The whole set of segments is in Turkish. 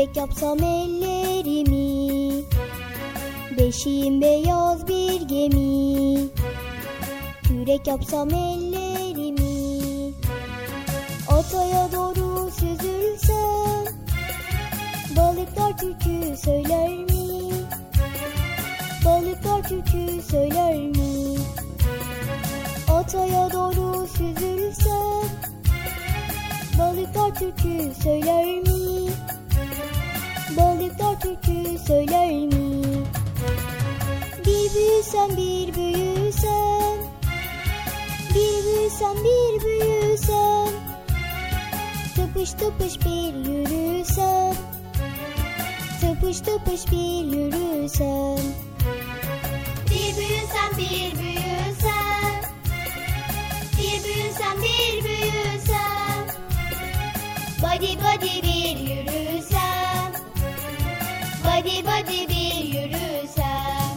Yürek yapsam ellerimi, beşiğim beyaz bir gemi. Yürek yapsam ellerimi, ataya doğru süzülsem, balıklar türkü söyler mi? Balıklar türkü söyler mi? Ataya doğru süzülsem, balıklar türkü söyler mi? Balıklar türkü söyler mi? Bir büyüsem bir büyüsem, bir büyüsem bir büyüsem, tıpış tıpış bir yürüsem, tıpış tıpış bir yürüsem. Bir büyüsem bir büyüsem, bir büyüsem bir büyüsem, body body bir yürüsem, body body bir yürüsem.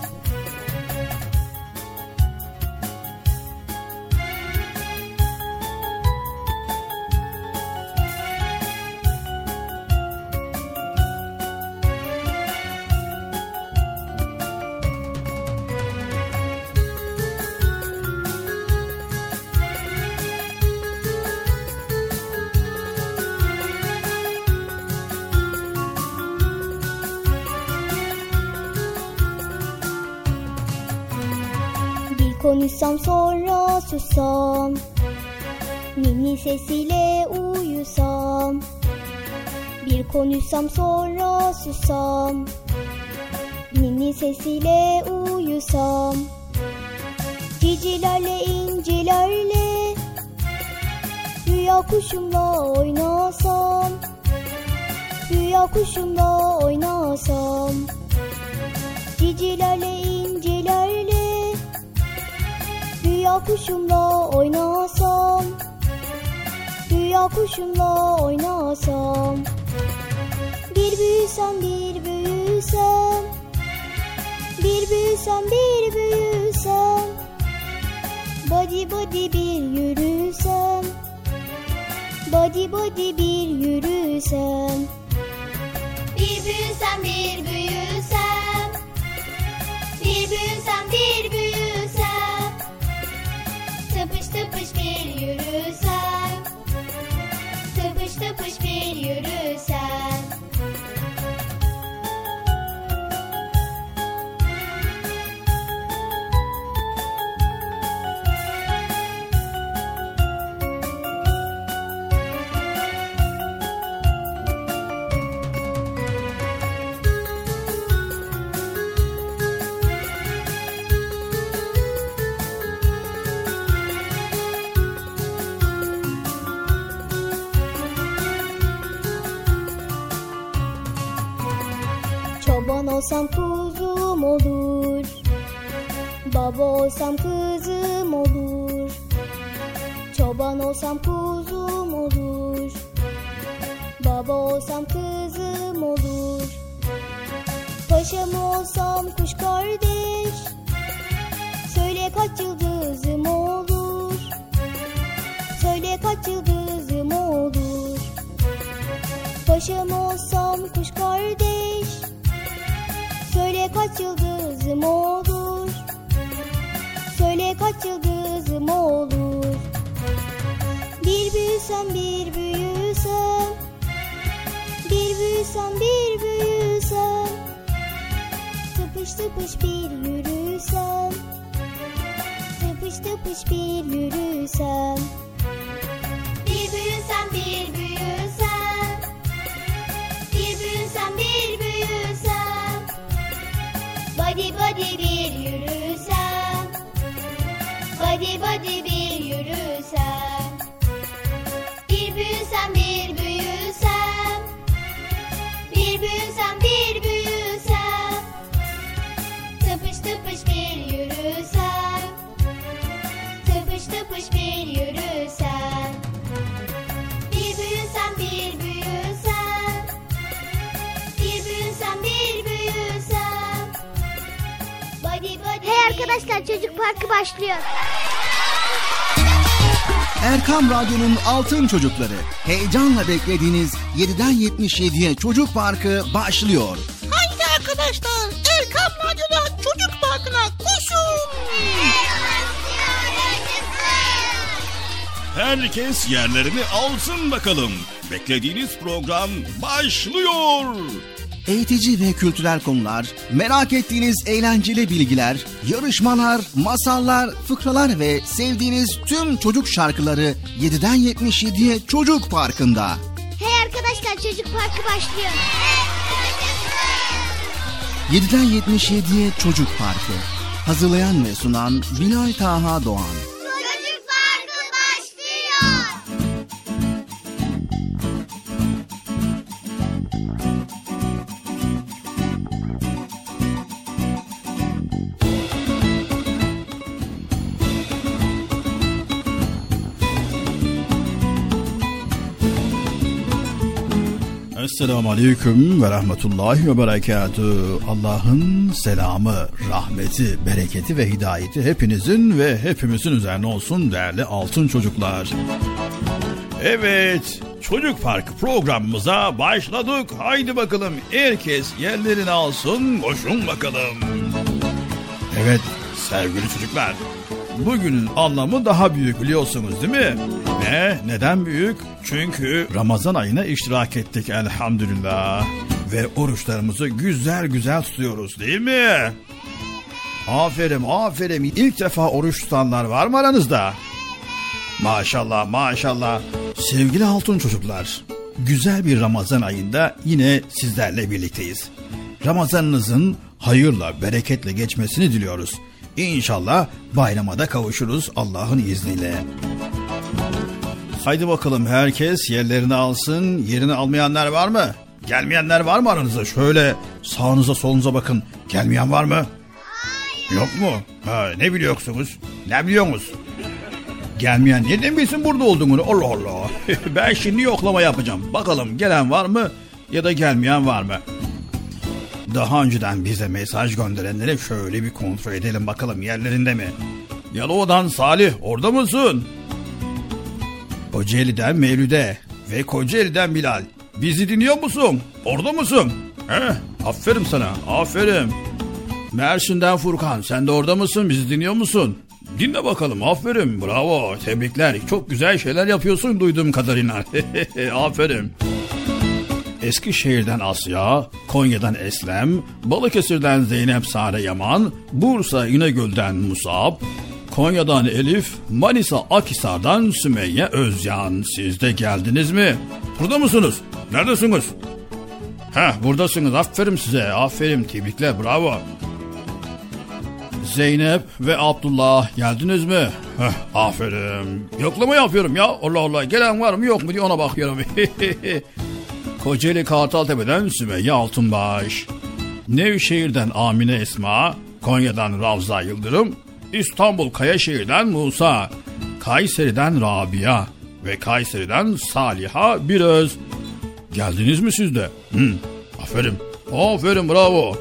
Konuşsam sonra susam, ninni sesiyle uyusam. Bir konuşsam sonra susam, ninni sesiyle uyusam. Cicilerle incilerle, rüya kuşumla oynasam, rüya kuşumla oynasam. Cicilerle incilerle, rüya kuşumla oynasam, rüya kuşumla oynasam. Bir büyüsem bir büyüsem, bir büyüsem bir büyüsem, body body bir yürüsem, body body bir yürüsem. Bir büyüsem bir büyüsem, bir büyüsem bir büyüsem, tıpış tıpış bir yürüsem, tıpış tıpış bir yürüsem. Çoban olsam kuzum olur, baba olsam kızım olur. Çoban olsam kuzum olur, baba olsam kızım olur. Paşam olsam kuş kardeş, söyle kaç yıldızım olur, söyle kaç yıldızım olur. Paşam olsam kuş kardeş, söyle kaç yıldızım olur, söyle kaç yıldızım olur. Bir büyüsem bir büyüsem, bir büyüsem bir büyüsem, tıpış tıpış bir yürüsem, tıpış tıpış bir yürüsem. Bir büyüsem bir büyüsem, bir büyüsem bir büyüsem, body body bir yürüsem, body body bir yürüsem. Bir büyüsem bir büyüsem, bir büyüsem bir büyüsem, tıpış tıpış bir yürüsem, tıpış tıpış bir yürüsem. Bir büyüsem bir büyüsem, bir büyüsem bir büyüsem, body body. Hey arkadaşlar, Çocuk Parkı başlıyor. Erkam Radyo'nun Altın Çocukları. Heyecanla beklediğiniz 7'den 77'ye Çocuk Parkı başlıyor. Haydi arkadaşlar, Erkam Radyo'da Çocuk Parkı'na koşun. Herkes yerlerini alsın bakalım. Beklediğiniz program başlıyor. Eğitici ve kültürel konular, merak ettiğiniz eğlenceli bilgiler, yarışmalar, masallar, fıkralar ve sevdiğiniz tüm çocuk şarkıları 7'den 77'ye Çocuk Parkı'nda. Hey arkadaşlar, Çocuk Parkı başlıyor. 7'den 77'ye Çocuk Parkı. Hazırlayan ve sunan Bilal Taha Doğan. Çocuk Parkı başlıyor. Esselamu Aleyküm ve Rahmetullahi ve Berekatühü. Allah'ın selamı, rahmeti, bereketi ve hidayeti hepinizin ve hepimizin üzerine olsun değerli altın çocuklar. Evet, Çocuk Parkı programımıza başladık. Haydi bakalım, herkes yerlerini alsın, koşun bakalım. Evet sevgili çocuklar, bugünün anlamı daha büyük biliyorsunuz değil mi? Neden büyük? Çünkü Ramazan ayına iştirak ettik elhamdülillah. Ve oruçlarımızı güzel güzel tutuyoruz değil mi? Aferin. İlk defa oruç tutanlar var mı aranızda? Maşallah. Sevgili altın çocuklar, güzel bir Ramazan ayında yine sizlerle birlikteyiz. Ramazanınızın hayırla, bereketle geçmesini diliyoruz. İnşallah bayrama da kavuşuruz Allah'ın izniyle. Haydi bakalım herkes yerlerini alsın. Yerini almayanlar var mı? Gelmeyenler var mı aranızda? Şöyle sağınıza solunuza bakın. Gelmeyen var mı? Hayır. Yok mu? Ne biliyorsunuz? Ne biliyorsunuz? Gelmeyen nereden bilsin burada olduğunu? Allah Allah. Ben şimdi yoklama yapacağım. Bakalım gelen var mı ya da gelmeyen var mı? Daha önceden bize mesaj gönderenlere şöyle bir kontrol edelim bakalım yerlerinde mi? Yalova'dan Salih, orada mısın? Kocaeli'den Mevlüde ve Kocaeli'den Bilal. Bizi dinliyor musun? Orada mısın? Aferin sana, aferin. Mersin'den Furkan, sen de orada mısın? Bizi dinliyor musun? Dinle bakalım, aferin, bravo, tebrikler. Çok güzel şeyler yapıyorsun duyduğum kadarıyla. Aferin. Eskişehir'den Asya, Konya'dan Eslem, Balıkesir'den Zeynep Sare Yaman, Bursa İnegöl'den Musab, Konya'dan Elif, Manisa Akhisar'dan Sümeyye Özcan. Siz de geldiniz mi? Burada mısınız? Neredesiniz? Buradasınız. Aferin size. Aferin. Tebrikler. Bravo. Zeynep ve Abdullah geldiniz mi? Aferin. Yoklama yapıyorum ya. Allah Allah. Gelen var mı yok mu diye ona bakıyorum. Kocaeli Kartaltepe'den Sümeyye Altınbaş. Nevşehir'den Amine Esma, Konya'dan Ravza Yıldırım, İstanbul Kayaşehir'den Musa, Kayseri'den Rabia ve Kayseri'den Saliha Biröz. Geldiniz mi siz de? Aferin, bravo.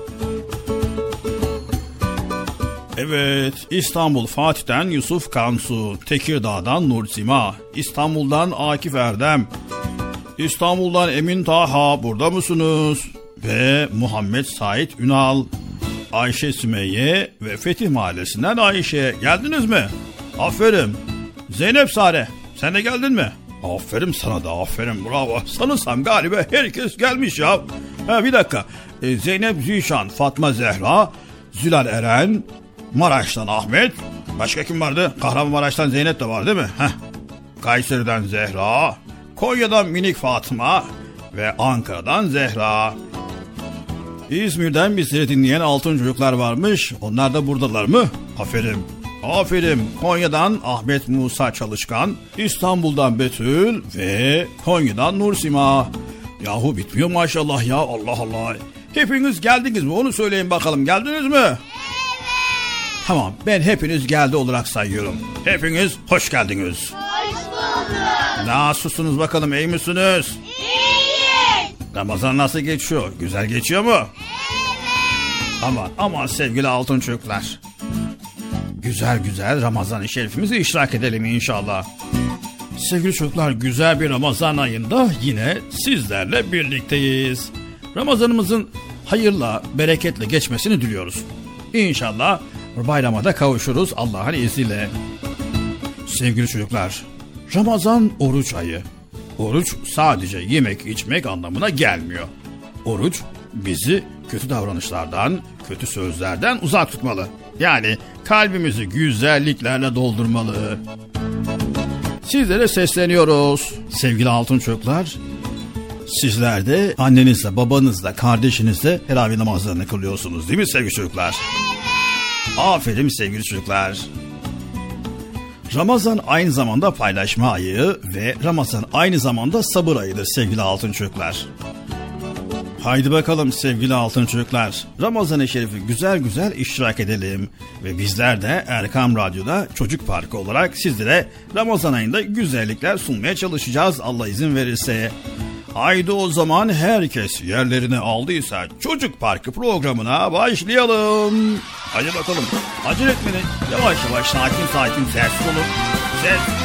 Evet, İstanbul Fatih'ten Yusuf Kansu, Tekirdağ'dan Nursima, İstanbul'dan Akif Erdem, İstanbul'dan Emin Taha, burada mısınız? Ve Muhammed Said Ünal, Ayşe Sümeyye ve Fetih Mahallesi'nden Ayşe. Geldiniz mi? Aferin. Zeynep Sare, sen de geldin mi? Aferin sana da, aferin, bravo. Sanırsam galiba herkes gelmiş ya. Bir dakika. Zeynep Zişan, Fatma Zehra, Zülal Eren, Maraş'tan Ahmet. Başka kim vardı? Kahramanmaraş'tan Zeynep de var değil mi? Kayseri'den Zehra, Konya'dan Minik Fatma ve Ankara'dan Zehra. İzmir'den bizleri dinleyen altın çocuklar varmış. Onlar da buradalar mı? Aferin. Konya'dan Ahmet Musa Çalışkan, İstanbul'dan Betül ve Konya'dan Nursima. Yahu bitmiyor maşallah ya, Allah Allah. Hepiniz geldiniz mi? Onu söyleyin bakalım. Geldiniz mi? Evet. Tamam, ben hepiniz geldi olarak sayıyorum. Hepiniz hoş geldiniz. Hoş bulduk. Nasılsınız bakalım, iyi misiniz? İyiyiz. Ramazan nasıl geçiyor? Güzel geçiyor mu? Evet. Aman sevgili altın çocuklar. güzel güzel Ramazan-ı Şerifimizi işrak edelim inşallah. Sevgili çocuklar, güzel bir Ramazan ayında yine sizlerle birlikteyiz. Ramazanımızın hayırla, bereketle geçmesini diliyoruz. İnşallah bayrama da kavuşuruz Allah'ın izniyle. Sevgili çocuklar, Ramazan oruç ayı. Oruç sadece yemek içmek anlamına gelmiyor. Oruç bizi kötü davranışlardan, kötü sözlerden uzak tutmalı. Yani kalbimizi güzelliklerle doldurmalı. Sizlere sesleniyoruz. Sevgili altın çocuklar, sizler de annenizle, babanızla, kardeşinizle teravih namazlarını kılıyorsunuz değil mi sevgili çocuklar? Evet. Aferin sevgili çocuklar. Ramazan aynı zamanda paylaşma ayı ve Ramazan aynı zamanda sabır ayıdır sevgili altın çocuklar. Haydi bakalım sevgili altın çocuklar, Ramazan-ı Şerif'i güzel güzel iştirak edelim. Ve bizler de Erkam Radyo'da Çocuk Parkı olarak sizlere Ramazan ayında güzellikler sunmaya çalışacağız Allah izin verirse. Haydi o zaman herkes yerlerini aldıysa Çocuk Parkı programına başlayalım. Hadi bakalım, acele etmeyin, yavaş yavaş, sakin sakin, sessiz olun. Sessiz.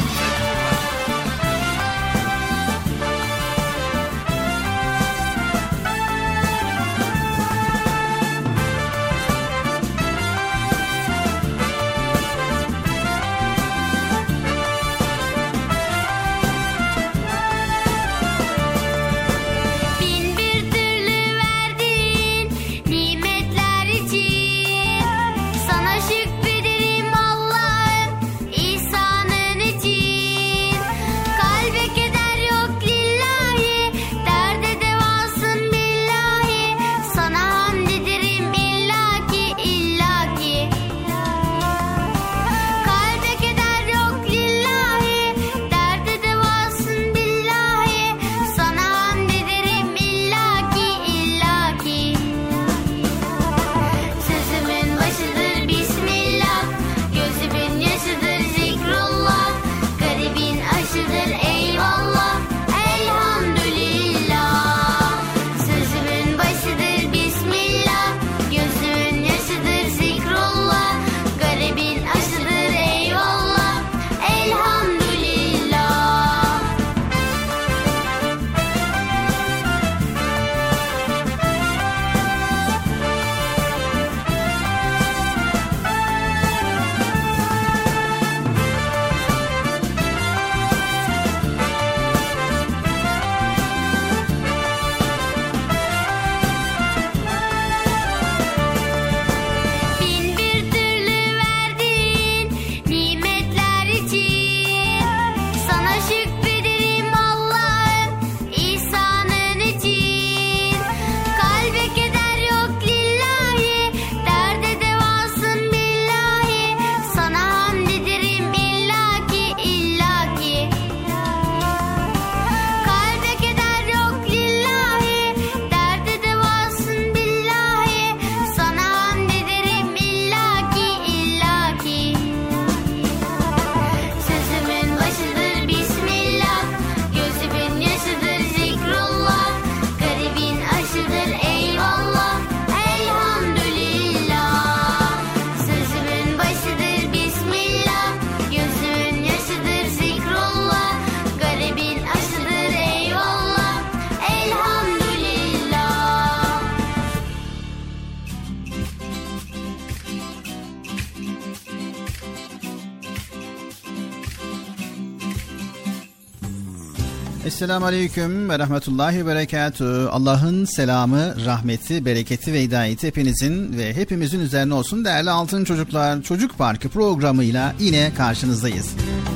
Esselamu Aleyküm ve Rahmetullahi ve Berekatuhu. Allah'ın selamı, rahmeti, bereketi ve hidayeti hepinizin ve hepimizin üzerine olsun değerli altın çocuklar. Çocuk Parkı programıyla yine karşınızdayız.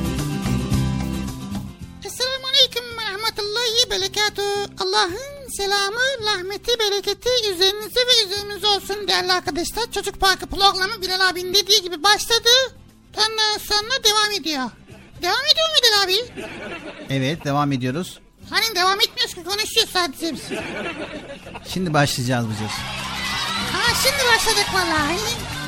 Esselamu Aleyküm ve Rahmetullahi ve Berekatuhu. Allah'ın selamı, rahmeti, bereketi üzerinize ve üzerimize olsun değerli arkadaşlar. Çocuk Parkı programı Bilal abinin dediği gibi başladı. Ondan sonra devam ediyor. Devam ediyor mu Bilal abi? Evet, devam ediyoruz. Hani devam etmiyoruz ki, konuşuyoruz sadece biz. Şimdi başlayacağız biz. Ha, şimdi başladık vallahi.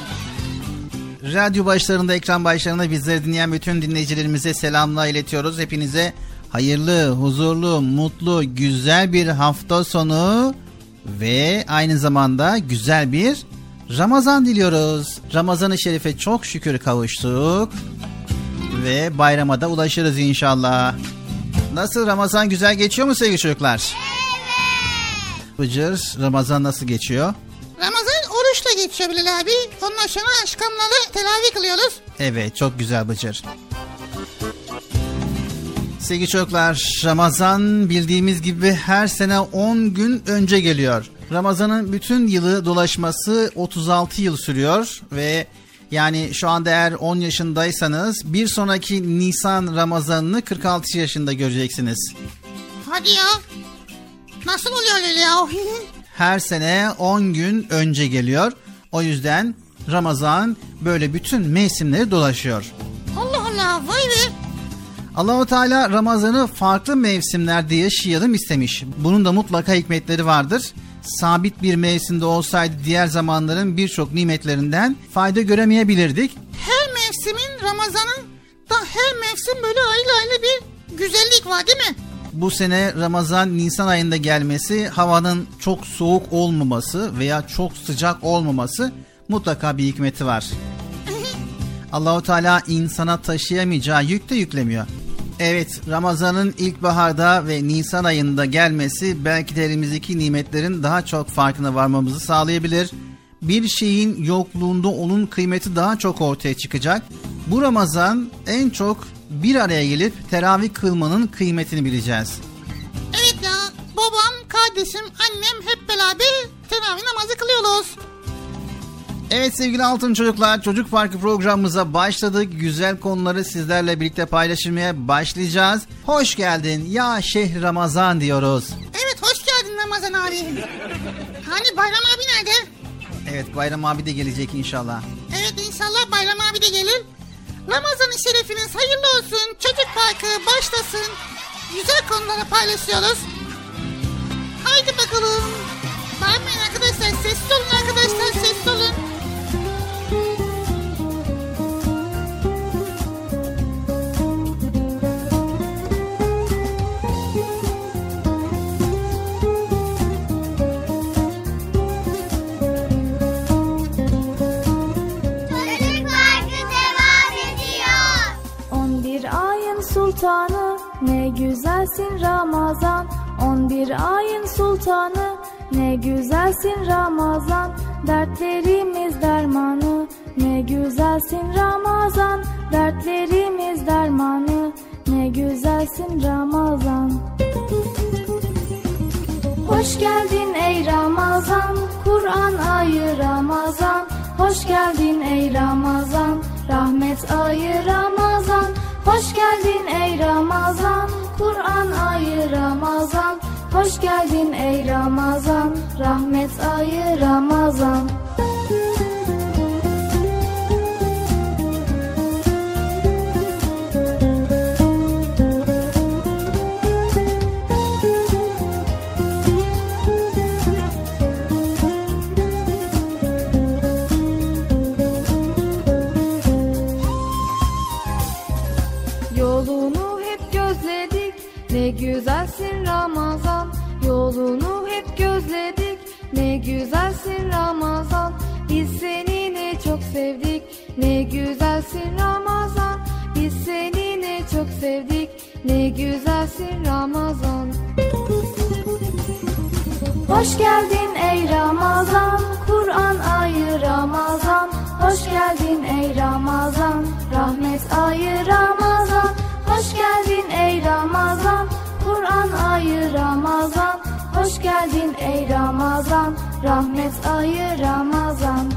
Radyo başlarında, ekran başlarında bizleri dinleyen bütün dinleyicilerimize selamlar iletiyoruz. Hepinize hayırlı, huzurlu, mutlu, güzel bir hafta sonu ve aynı zamanda güzel bir Ramazan diliyoruz. Ramazan-ı Şerif'e çok şükür kavuştuk. Ve bayrama da ulaşırız inşallah. Nasıl, Ramazan güzel geçiyor mu sevgili çocuklar? Evet. Bıcır, Ramazan nasıl geçiyor? Ramazan oruçla geçiyor Bilal abi. Ondan sonra aşkamları telavi kılıyoruz. Evet, çok güzel Bıcır. Sevgili çocuklar, Ramazan bildiğimiz gibi her sene 10 gün önce geliyor. Ramazan'ın bütün yılı dolaşması 36 yıl sürüyor ve yani şu anda eğer 10 yaşındaysanız bir sonraki Nisan Ramazan'ını 46 yaşında göreceksiniz. Hadi ya. Nasıl oluyor öyle ya? Her sene 10 gün önce geliyor. O yüzden Ramazan böyle bütün mevsimleri dolaşıyor. Allah Allah, vay be. Allah-u Teala Ramazan'ı farklı mevsimlerde yaşayalım istemiş. Bunun da mutlaka hikmetleri vardır. Sabit bir mevsimde olsaydı diğer zamanların birçok nimetlerinden fayda göremeyebilirdik. Her mevsimin, Ramazan'ın da her mevsim böyle ayrı bir güzellik var değil mi? Bu sene Ramazan Nisan ayında gelmesi, havanın çok soğuk olmaması veya çok sıcak olmaması mutlaka bir hikmeti var. Allah-u Teala insana taşıyamayacağı yük de yüklemiyor. Evet, Ramazan'ın ilkbaharda ve Nisan ayında gelmesi belki de elimizdeki nimetlerin daha çok farkına varmamızı sağlayabilir. Bir şeyin yokluğunda onun kıymeti daha çok ortaya çıkacak. Bu Ramazan en çok bir araya gelip teravih kılmanın kıymetini bileceğiz. Evet ya, babam, kardeşim, annem hep beraber teravih namazı kılıyoruz. Evet sevgili altın çocuklar, Çocuk Parkı programımıza başladık. Güzel konuları sizlerle birlikte paylaşmaya başlayacağız. Hoş geldin ya Şehri Ramazan diyoruz. Evet, hoş geldin Ramazan abi. Hani Bayram abi nerede? Evet, Bayram abi de gelecek inşallah. Evet, inşallah Bayram abi de gelir. Ramazan-ı Şerifiniz hayırlı olsun. Çocuk Parkı başlasın. Güzel konuları paylaşıyoruz. Haydi bakalım. Bağırmayın arkadaşlar, sessiz olun arkadaşlar, sessiz olun. Sultanı ne güzelsin Ramazan, 11 ayın sultanı ne güzelsin Ramazan, dertlerimiz dermanı ne güzelsin Ramazan, dertlerimiz dermanı ne güzelsin Ramazan. Hoş geldin ey Ramazan, Kur'an ayı Ramazan, hoş geldin ey Ramazan, rahmet ayı Ramazan. Hoş geldin ey Ramazan, Kur'an ayı Ramazan, hoş geldin ey Ramazan, rahmet ayı Ramazan. Ne güzelsin Ramazan, yolunu hep gözledik. Ne güzelsin Ramazan, biz seni ne çok sevdik. Ne güzelsin Ramazan, biz seni ne çok sevdik. Ne güzelsin Ramazan. Hoş geldin ey Ramazan, Kur'an ayı Ramazan, hoş geldin ey Ramazan, rahmet ayı Ramazan. Hoş geldin ey Ramazan, Kur'an ayı Ramazan, hoş geldin ey Ramazan, rahmet ayı Ramazan.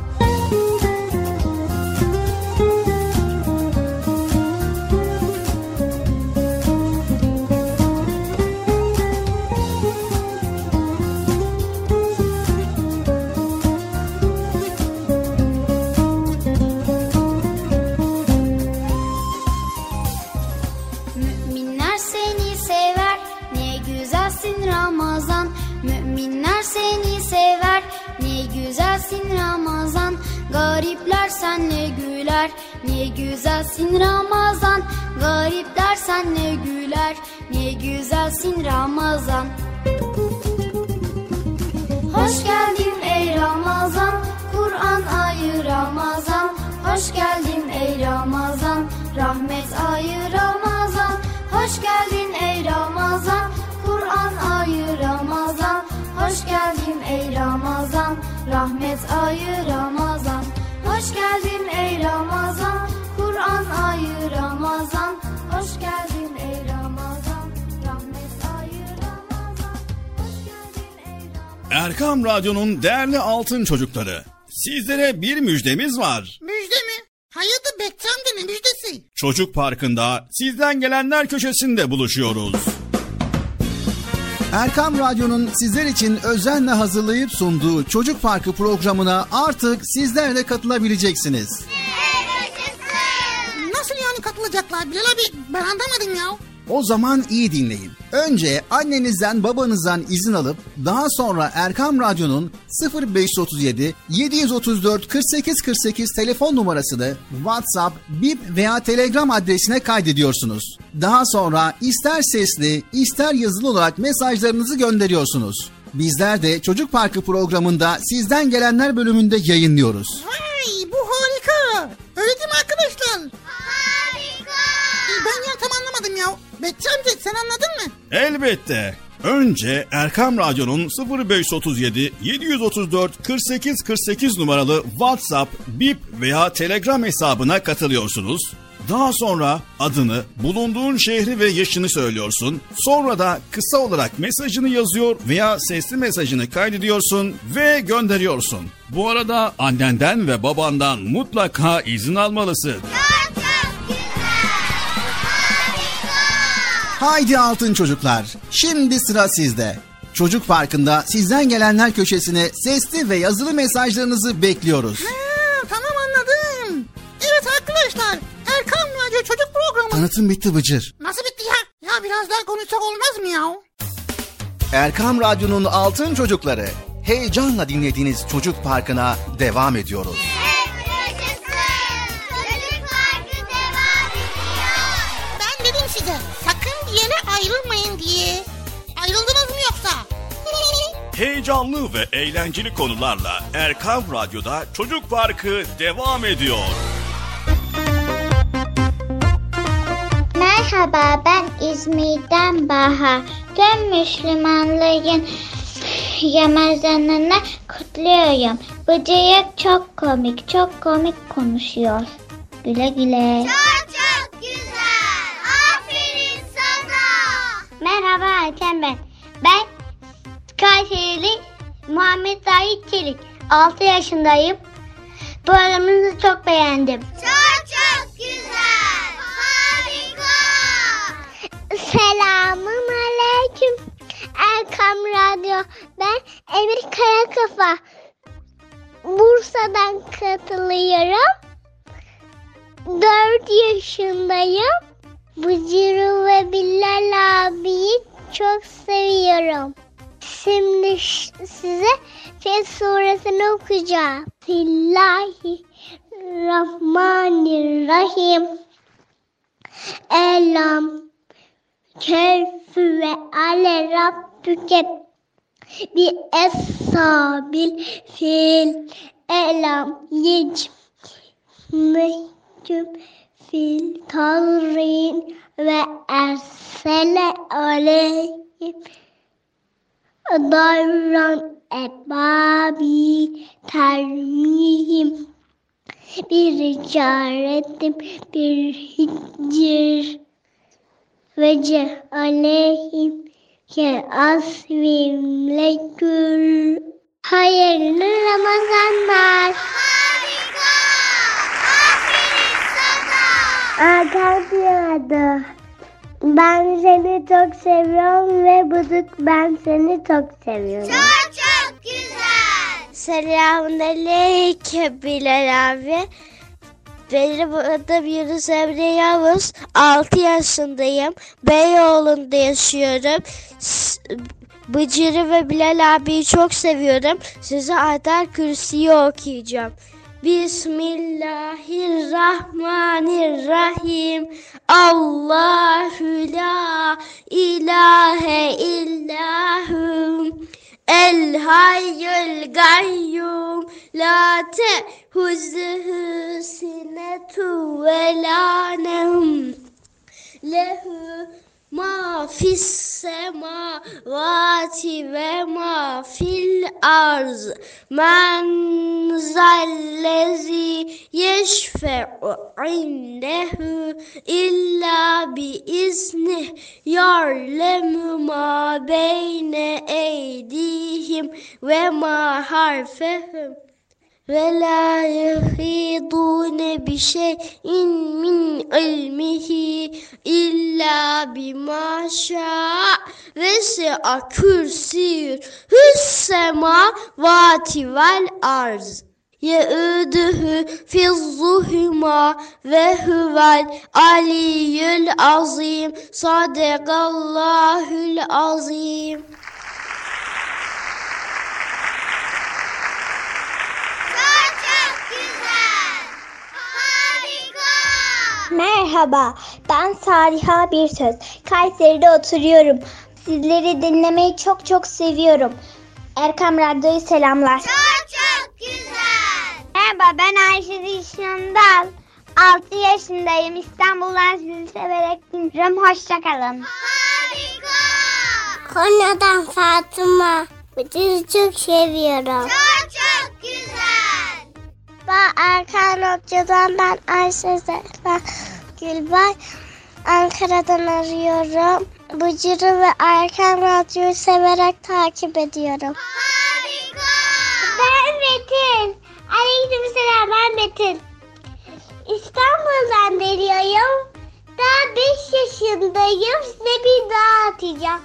Ramazan, müminler seni sever, ne güzelsin Ramazan, garipler senle güler, ne güzelsin Ramazan, garipler senle güler, ne güzelsin Ramazan. Hoş geldin ey Ramazan, Kur'an Kur'an ayı Ramazan, hoş geldin ey Ramazan. Rahmet ayı Ramazan, hoş geldin ey Ramazan. Kur'an ayı Ramazan, hoş geldin ey Ramazan. Rahmet ayı Ramazan, hoş geldin ey Ramazan. Kur'an ayı Ramazan, hoş geldin ey Ramazan. Rahmet ayı Ramazan, hoş geldin ey Ramazan. Erkam Radyo'nun değerli altın çocukları, sizlere bir müjdemiz var. Müjde mi? Hayırdır Bekçi amca, ne müjdesi? Çocuk Parkı'nda sizden gelenler köşesinde buluşuyoruz. Erkam Radyo'nun sizler için özenle hazırlayıp sunduğu Çocuk Parkı programına artık sizler de katılabileceksiniz. Nasıl yani katılacaklar Bilal abi, ben anlamadım ya. O zaman iyi dinleyin. Önce annenizden babanızdan izin alıp daha sonra Erkam Radyo'nun 0537 734 48 48 telefon numarasını WhatsApp, Bip veya Telegram adresine kaydediyorsunuz. Daha sonra ister sesli ister yazılı olarak mesajlarınızı gönderiyorsunuz. Bizler de Çocuk Parkı programında sizden gelenler bölümünde yayınlıyoruz. Vay, bu harika. Öyle değil mi arkadaşlar? Harika. Ben ya tam anlamadım ya. Bekçi amca sen anladın mı? Elbette. Önce Erkam Radyo'nun 0537 734 48 48 numaralı WhatsApp, Bip veya Telegram hesabına katılıyorsunuz. Daha sonra adını, bulunduğun şehri ve yaşını söylüyorsun. Sonra da kısa olarak mesajını yazıyor veya sesli mesajını kaydediyorsun ve gönderiyorsun. Bu arada annenden ve babandan mutlaka izin almalısın. Haydi altın çocuklar, şimdi sıra sizde. Çocuk Parkı'nda sizden gelenler köşesine sesli ve yazılı mesajlarınızı bekliyoruz. Tamam anladım. Evet arkadaşlar, Erkam Radyo Çocuk Programı. Tanıtım bitti Bıcır. Nasıl bitti ya? Ya biraz daha konuşsak olmaz mı ya? Erkam Radyo'nun altın çocukları, heyecanla dinlediğiniz Çocuk Parkı'na devam ediyoruz. Ben dedim size, sakın bir yere ayrılmayın diye. Ayrıldınız mı yoksa? Heyecanlı ve eğlenceli konularla Erkam Radyo'da Çocuk Parkı devam ediyor. Merhaba, ben İzmir'den Bahar. Tüm Müslümanların Ramazan'ını kutluyorum. Bıcırık çok komik konuşuyor. Güle güle. Çok güzel. Aferin sana. Merhaba Ayten ben. Ben Kayseri'li Muhammed Zahit Çelik. 6 yaşındayım. Programınızı çok beğendim. Çok güzel. Harika. Selamun aleyküm. Erkam Radyo. Ben Emir Karakafa. Bursa'dan katılıyorum. 4 yaşındayım. Bıcırı ve Bilal abiyi çok seviyorum. Şimdi size Fes suresini okuyacağım. Bismillahirrahmanirrahim. Elam keyfü ve ale rabbüke bi eshabil fil. Elam yecmehüm fil tazrin ve ersele aleyhim davran ebabi termihim bir caretim bir hicr ve cealeyhim ke asvim lekül. Hayırlı Ramazanlar. Harika. Aferin sana. Arkadaşlar, ben seni çok seviyorum ve Bıdık ben seni çok seviyorum. Çok güzel. Selamünaleyküm Bilal abi. Benim adım Yunus Emre Yavuz. 6 yaşındayım. Beyoğlu'nda yaşıyorum. Bıcırı ve Bilal abiyi çok seviyorum. Size Ayet-el Kürsi'yi okuyacağım. Bismillahirrahmanirrahim. Allahu la ilahe illahum El hayyul gayyum la te'huzuhu sinetu ve la nevm lehu ma fis semavati ve ma fil arz men zellezi yeşfe'u indehu illa bi iznih ya'lemu ma beyne eydihim ve ma harfehum ve la yuhidune bi şeyin min ilmihi illa bima şa'a vesi'a kürsiyyu hüssemavati vel arz ye'uduhu fizzuhuma ve huvel aliyyül azim. Sadakallahül azim. Merhaba, ben Saliha Birsöz. Kayseri'de oturuyorum. Sizleri dinlemeyi çok seviyorum. Erkam Radyo'yu selamlar. Çok güzel. Merhaba, ben Ayşe Dişandal. 6 yaşındayım. İstanbul'dan sizi severek dinliyorum. Hoşçakalın. Harika. Konya'dan Fatıma. Sizi çok seviyorum. Çok güzel. Ben Erkan Radyo'dan Ayşe Zehra Gülbay. Ankara'dan arıyorum. Bıcır'ı ve Erkan Radyo'yu severek takip ediyorum. Harika. Ben Metin. Aleykümselam, ben Metin. İstanbul'dan geliyorum. Daha 5 yaşındayım. Size bir dua atacağım.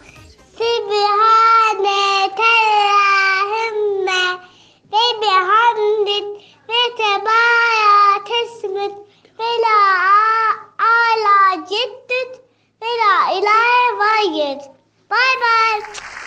Sübhane Allahümme ve bihamdik ve tebaya tesmit ve la ala ciddit ve la ilahe vayyid. Bay bay.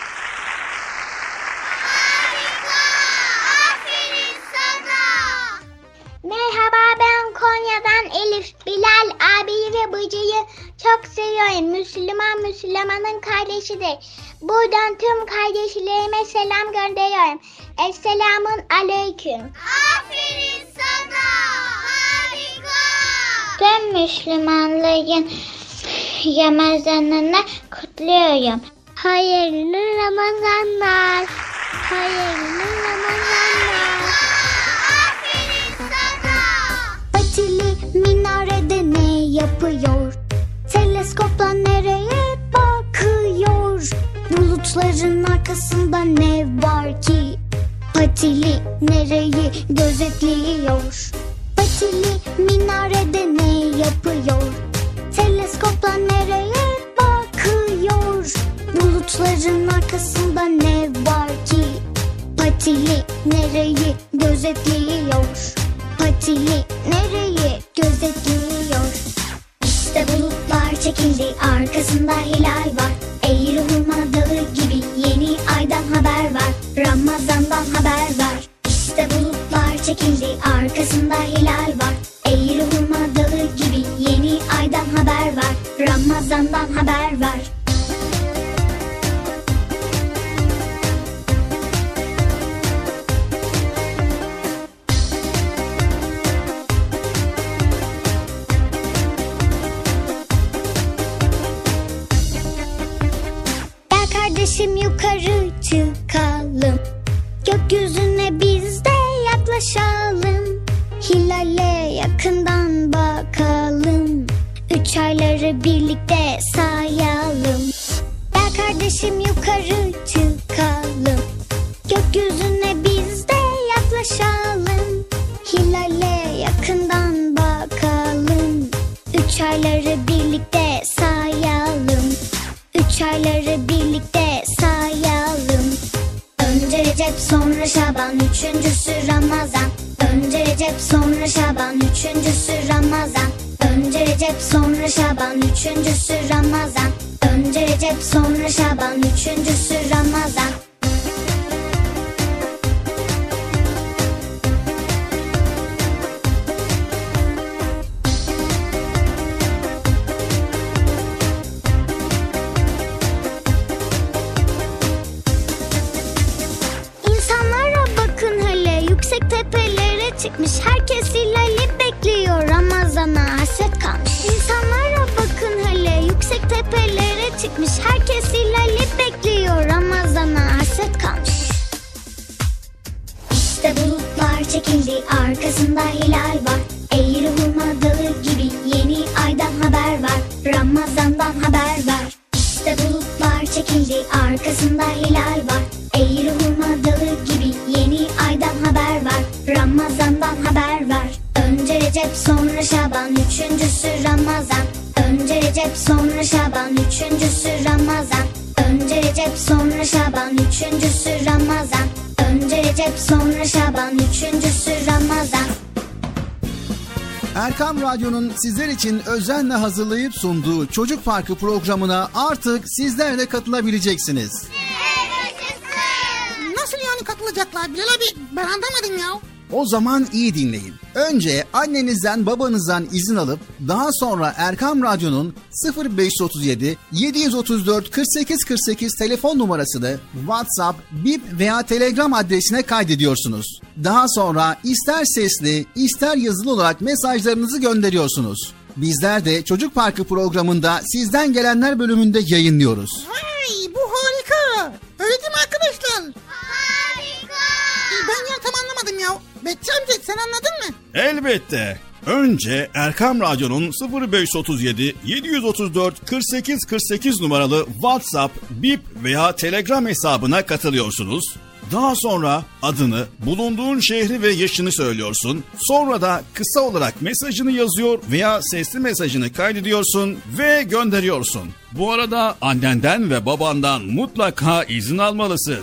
Harika. Aferin sana. Merhaba, ben Konya'dan Elif. Bilal abiyi ve Bıcı'yı çok seviyorum. Müslümanın kardeşidir. Buradan tüm kardeşlerime selam gönderiyorum. Esselamun aleyküm. Aferin sana. Harika. Tüm Müslümanların Ramazanını kutluyorum. Hayırlı Ramazanlar. Hayırlı Ramazanlar. Aferin sana. Fatili minarede ne yapıyor? Teleskopla nereye bakıyor? Bulutların arkasında ne var ki? Fatili nereyi gözetliyor? Fatili minarede ne yapıyor? Teleskopla nereye bakıyor? Bulutların arkasında ne var ki? Fatili nereyi gözetliyor? Fatili nereyi gözetliyor? İşte bulutlar çekildi, arkasında hilal var. Eğri hurma dağı gibi yeni aydan haber var. Ramazan'dan haber var. İşte bulutlar çekildi, arkasında hilal var. Eğri hurma dağı gibi yeni aydan haber var. Ramazan'dan haber var. Kardeşim yukarı çıkalım, gökyüzüne biz de yaklaşalım. Hilale yakından bakalım, 3 ayları birlikte sayalım. Gel kardeşim yukarı çıkalım, gökyüzüne biz de yaklaşalım. Hilale yakından bakalım, 3 ayları birlikte sayalım. 3 ayları birlikte sayalım. Önce Recep sonra Şaban, üçüncüsü Ramazan. Önce Recep sonra Şaban, üçüncüsü Ramazan. Önce Recep sonra Şaban, üçüncüsü Ramazan. Önce Recep sonra Şaban, üçüncüsü Ramazan. çıkmış. Herkes hilali bekliyor. Ramazan'a hasret kalmış. İşte bulutlar çekildi, arkasında hilal var. Eğri hurma dalı gibi yeni aydan haber var. Ramazan'dan haber var. İşte bulutlar çekildi, arkasında hilal var. Eğri hurma dalı gibi yeni aydan haber var. Ramazan'dan haber var. Önce Recep sonra Şaban, üçüncüsü Ramazan. Önce Recep sonra Şaban, üçüncüsü Ramazan. Önce Recep sonra Şaban, üçüncüsü Ramazan. Önce Recep sonra Şaban, üçüncüsü Ramazan. Erkam Radyo'nun sizler için özenle hazırlayıp sunduğu Çocuk Parkı programına artık sizler de katılabileceksiniz. Nasıl yani katılacaklar Bilal abi? Ben anlamadım ya. O zaman iyi dinleyin. Önce annenizden babanızdan izin alıp daha sonra Erkam Radyo'nun 0537 734 48 48 telefon numarasını WhatsApp, Bip veya Telegram adresine kaydediyorsunuz. Daha sonra ister sesli ister yazılı olarak mesajlarınızı gönderiyorsunuz. Bizler de Çocuk Parkı programında sizden gelenler bölümünde yayınlıyoruz. Vay, bu harika. Öyle değil mi arkadaşlar? Harika. Ben ya tam anlamadım ya. Bekçi amca sen anladın mı? Elbette. Önce Erkam Radyo'nun 0537 734 48 48 numaralı WhatsApp, Bip veya Telegram hesabına katılıyorsunuz. Daha sonra adını, bulunduğun şehri ve yaşını söylüyorsun. Sonra da kısa olarak mesajını yazıyor veya sesli mesajını kaydediyorsun ve gönderiyorsun. Bu arada annenden ve babandan mutlaka izin almalısın.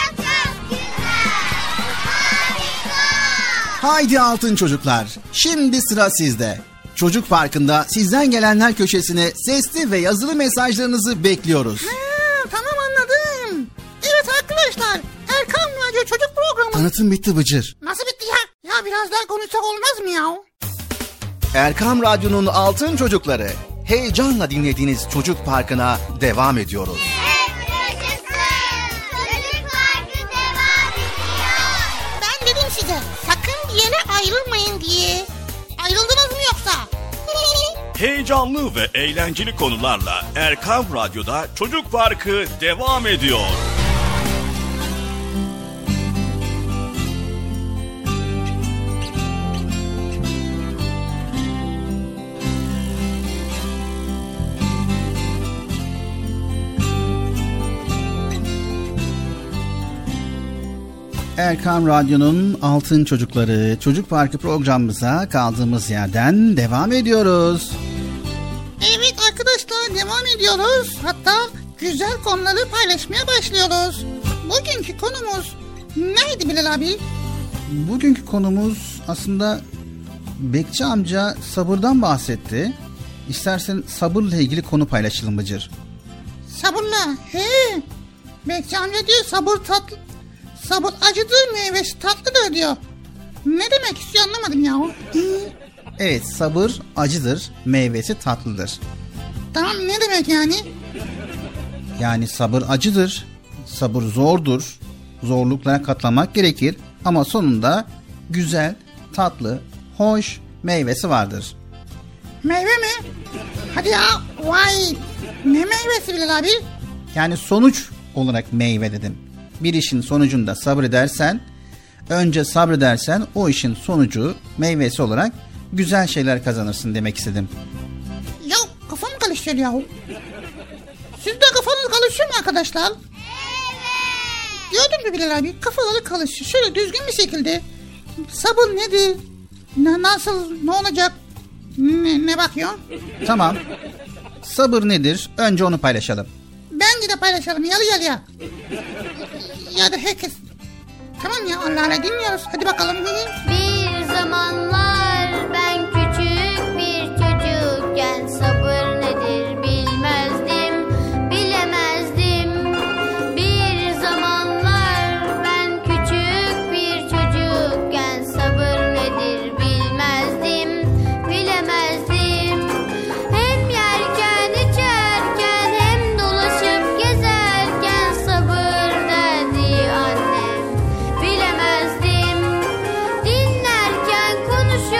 Haydi altın çocuklar, şimdi sıra sizde. Çocuk Parkı'nda sizden gelenler köşesine sesli ve yazılı mesajlarınızı bekliyoruz. Tamam anladım. Evet arkadaşlar, Erkam Radyo Çocuk Programı. Tanıtım bitti Bıcır. Nasıl bitti ya? Ya biraz daha konuşsak olmaz mı ya? Erkam Radyo'nun altın çocukları, heyecanla dinlediğiniz Çocuk Parkı'na devam ediyoruz. Ben dedim size, sakın bir yere ayrılmayın diye. Ayrıldınız mı yoksa? Heyecanlı ve eğlenceli konularla Erkam Radyo'da Çocuk Parkı devam ediyor. Erkam Radyo'nun Altın Çocukları Çocuk Parkı programımıza kaldığımız yerden devam ediyoruz. Evet arkadaşlar, devam ediyoruz. Hatta güzel konuları paylaşmaya başlıyoruz. Bugünkü konumuz neydi Bilal abi? Bugünkü konumuz aslında Bekçi amca sabırdan bahsetti. İstersen sabırla ilgili konu paylaşalım Bıcır. Sabırla. He. Bekçi amca diyor sabır tatlı. Sabır acıdır, meyvesi tatlıdır diyor. Ne demek istiyor anlamadım ya. Evet, sabır acıdır, meyvesi tatlıdır. Tamam, ne demek yani? Yani sabır acıdır, sabır zordur, zorluklara katlanmak gerekir ama sonunda güzel, tatlı, hoş meyvesi vardır. Meyve mi? Hadi ya, vay. Ne meyvesi Bilal abi? Yani sonuç olarak meyve dedim. Bir işin sonucunda sabredersen, önce sabredersen o işin sonucu meyvesi olarak güzel şeyler kazanırsın demek istedim. Ya kafam karışıyor ya. Siz de kafanız karışıyor mu arkadaşlar? Evet. Gördün mü Bilal abi? Kafaları karışıyor. Şöyle düzgün bir şekilde. Sabır nedir? Nasıl? Ne olacak? Ne bakıyor? Tamam. Sabır nedir? Önce onu paylaşalım. Bence de paylaşalım. Yarı yarıya. Ya da herkes. Tamam ya, Allah Allah, dinliyoruz. Hadi bakalım. Bir zamanlar ben küçük bir çocukken sabır nedir bilmezdim, bilemezdim. Bir zamanlar ben küçük bir çocukken sabır nedir bilmezdim, bilemezdim. Hem yerken içerken hem dolaşıp gezerken sabır derdi annem, bilemezdim. Dinlerken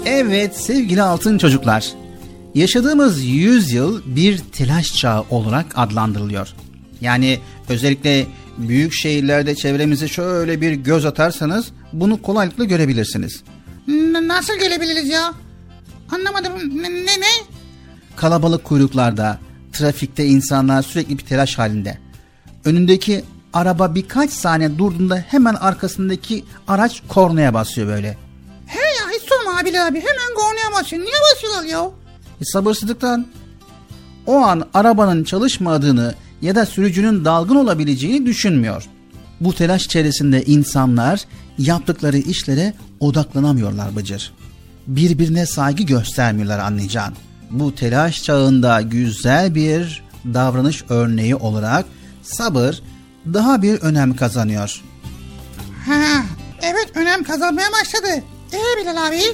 Evet sevgili altın çocuklar, yaşadığımız yüzyıl bir telaş çağı olarak adlandırılıyor. Yani özellikle büyük şehirlerde çevremize şöyle bir göz atarsanız bunu kolaylıkla görebilirsiniz. Nasıl görebiliriz ya? Anlamadım. Ne? Kalabalık kuyruklarda, trafikte insanlar sürekli bir telaş halinde. Önündeki araba birkaç saniye durduğunda hemen arkasındaki araç kornaya basıyor böyle. He ya, hiç sorma abi, hemen kornaya basıyor. Niye basıyorlar ya? Sabırsızlıktan. O an arabanın çalışmadığını ya da sürücünün dalgın olabileceğini düşünmüyor. Bu telaş içerisinde insanlar yaptıkları işlere odaklanamıyorlar Bıcır. Birbirine saygı göstermiyorlar anlayacağın. Bu telaş çağında güzel bir davranış örneği olarak sabır daha bir önem kazanıyor. Ha, evet, önem kazanmaya başladı. Bilal abi.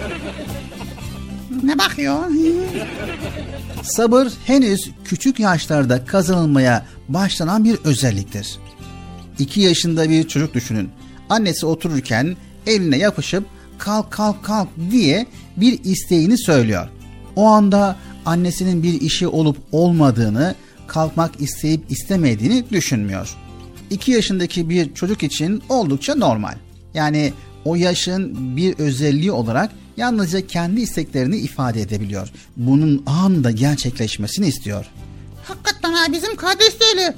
Ne bakıyor? Sabır henüz küçük yaşlarda kazanılmaya başlanan bir özelliktir. 2 yaşında bir çocuk düşünün. Annesi otururken eline yapışıp kalk kalk kalk diye bir isteğini söylüyor. O anda annesinin bir işi olup olmadığını, kalkmak isteyip istemediğini düşünmüyor. 2 yaşındaki bir çocuk için oldukça normal. Yani o yaşın bir özelliği olarak yalnızca kendi isteklerini ifade edebiliyor. Bunun anında gerçekleşmesini istiyor. Hakikaten ha, bizim kardeş de öyle.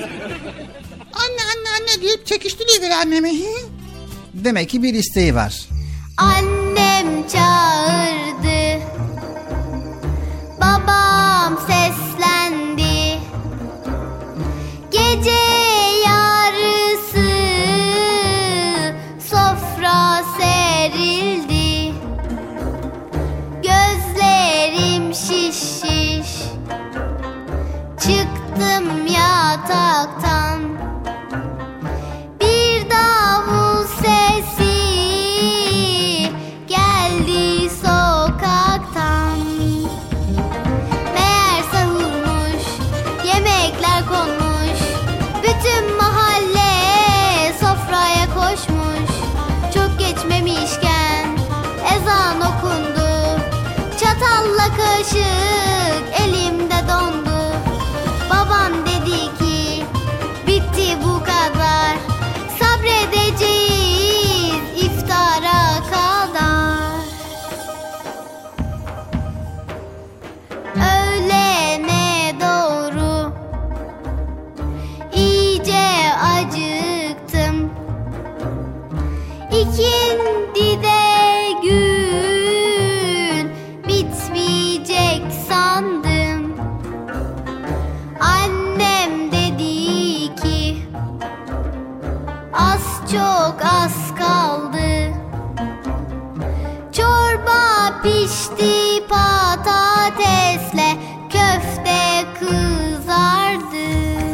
Anne deyip çekiştiriyor annemi. Demek ki bir isteği var. Annem çağırdı, babam seslendi, gece yarısı sofra serildi, gözlerim şiş çıktım yataktan, bir davul sesi geldi sokaktan. Meğer sahurmuş, yemekler konmuş, bütün mahalle sofraya koşmuş. Çok geçmemişken ezan okundu, çatalla kaşık elimde dondu. Babam dedi ki bitti bu kadar, sabredeceğiz iftara kadar. Öğlene doğru iyice acıktım, İkindide gün bitmeyecek sandım. Annem dedi ki az çok az kaldı, çorba pişti, patatesle köfte kızardı.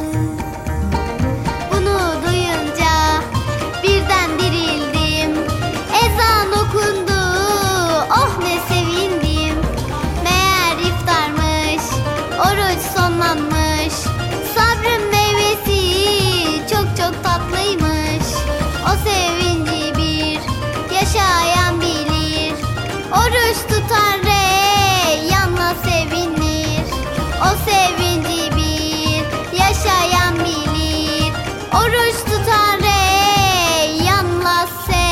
Bunu duyunca birden dirildim, ezan okundu, oh ne sevindim. Meğer iftarmış, oruç sonlanmış, sabrın meyvesi çok çok tatlıymış. O sevinci bir yaşayan bilir, oruç tutan reyyanla sevinir. O sevinci bir yaşayan bilir, oruç tutan reyyanla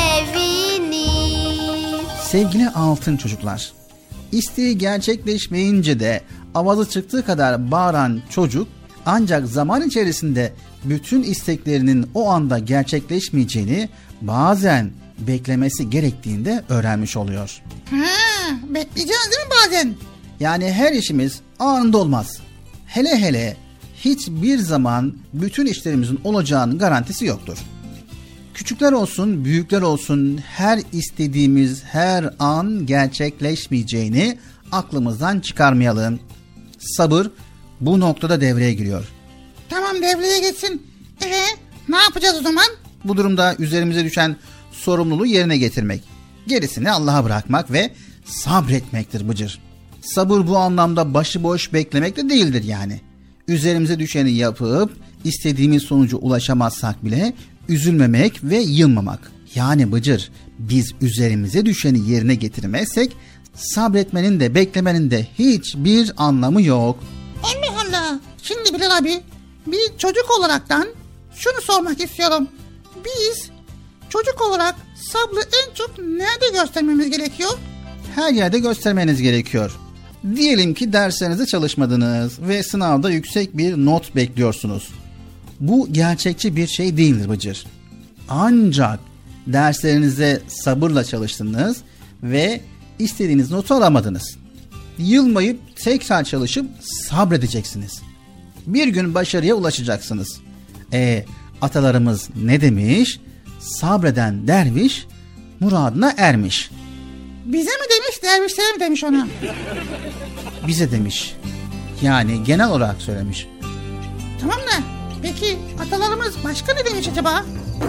sevinir. Sevgili altın çocuklar, isteği gerçekleşmeyince de avazı çıktığı kadar bağıran çocuk ancak zaman içerisinde bütün isteklerinin o anda gerçekleşmeyeceğini, bazen beklemesi gerektiğinde öğrenmiş oluyor. Bekleyeceğiz değil mi bazen? Yani her işimiz anında olmaz. Hele hele hiçbir zaman bütün işlerimizin olacağının garantisi yoktur. Küçükler olsun, büyükler olsun, her istediğimiz her an gerçekleşmeyeceğini aklımızdan çıkarmayalım. Sabır bu noktada devreye giriyor. Tamam, devreye geçsin. Ne yapacağız o zaman? Bu durumda üzerimize düşen sorumluluğu yerine getirmek, gerisini Allah'a bırakmak ve sabretmektir Bıcır. Sabır bu anlamda başıboş beklemek de değildir yani. Üzerimize düşeni yapıp istediğimiz sonuca ulaşamazsak bile üzülmemek ve yılmamak. Yani Bıcır, biz üzerimize düşeni yerine getirmezsek sabretmenin de beklemenin de hiçbir anlamı yok. Allah Allah. Şimdi Bilal abi, bir çocuk olaraktan şunu sormak istiyorum. Biz çocuk olarak sabrı en çok nerede göstermemiz gerekiyor? Her yerde göstermeniz gerekiyor. Diyelim ki derslerinizde çalışmadınız ve sınavda yüksek bir not bekliyorsunuz. Bu gerçekçi bir şey değildir Bıcır. Ancak derslerinize sabırla çalıştınız ve istediğiniz notu alamadınız. Yılmayıp tekrar çalışıp sabredeceksiniz. Bir gün başarıya ulaşacaksınız. Atalarımız ne demiş? Sabreden derviş muradına ermiş. Bize mi demiş, dervişlere mi demiş ona? Bize demiş. Yani genel olarak söylemiş. Tamam da peki atalarımız başka ne demiş acaba?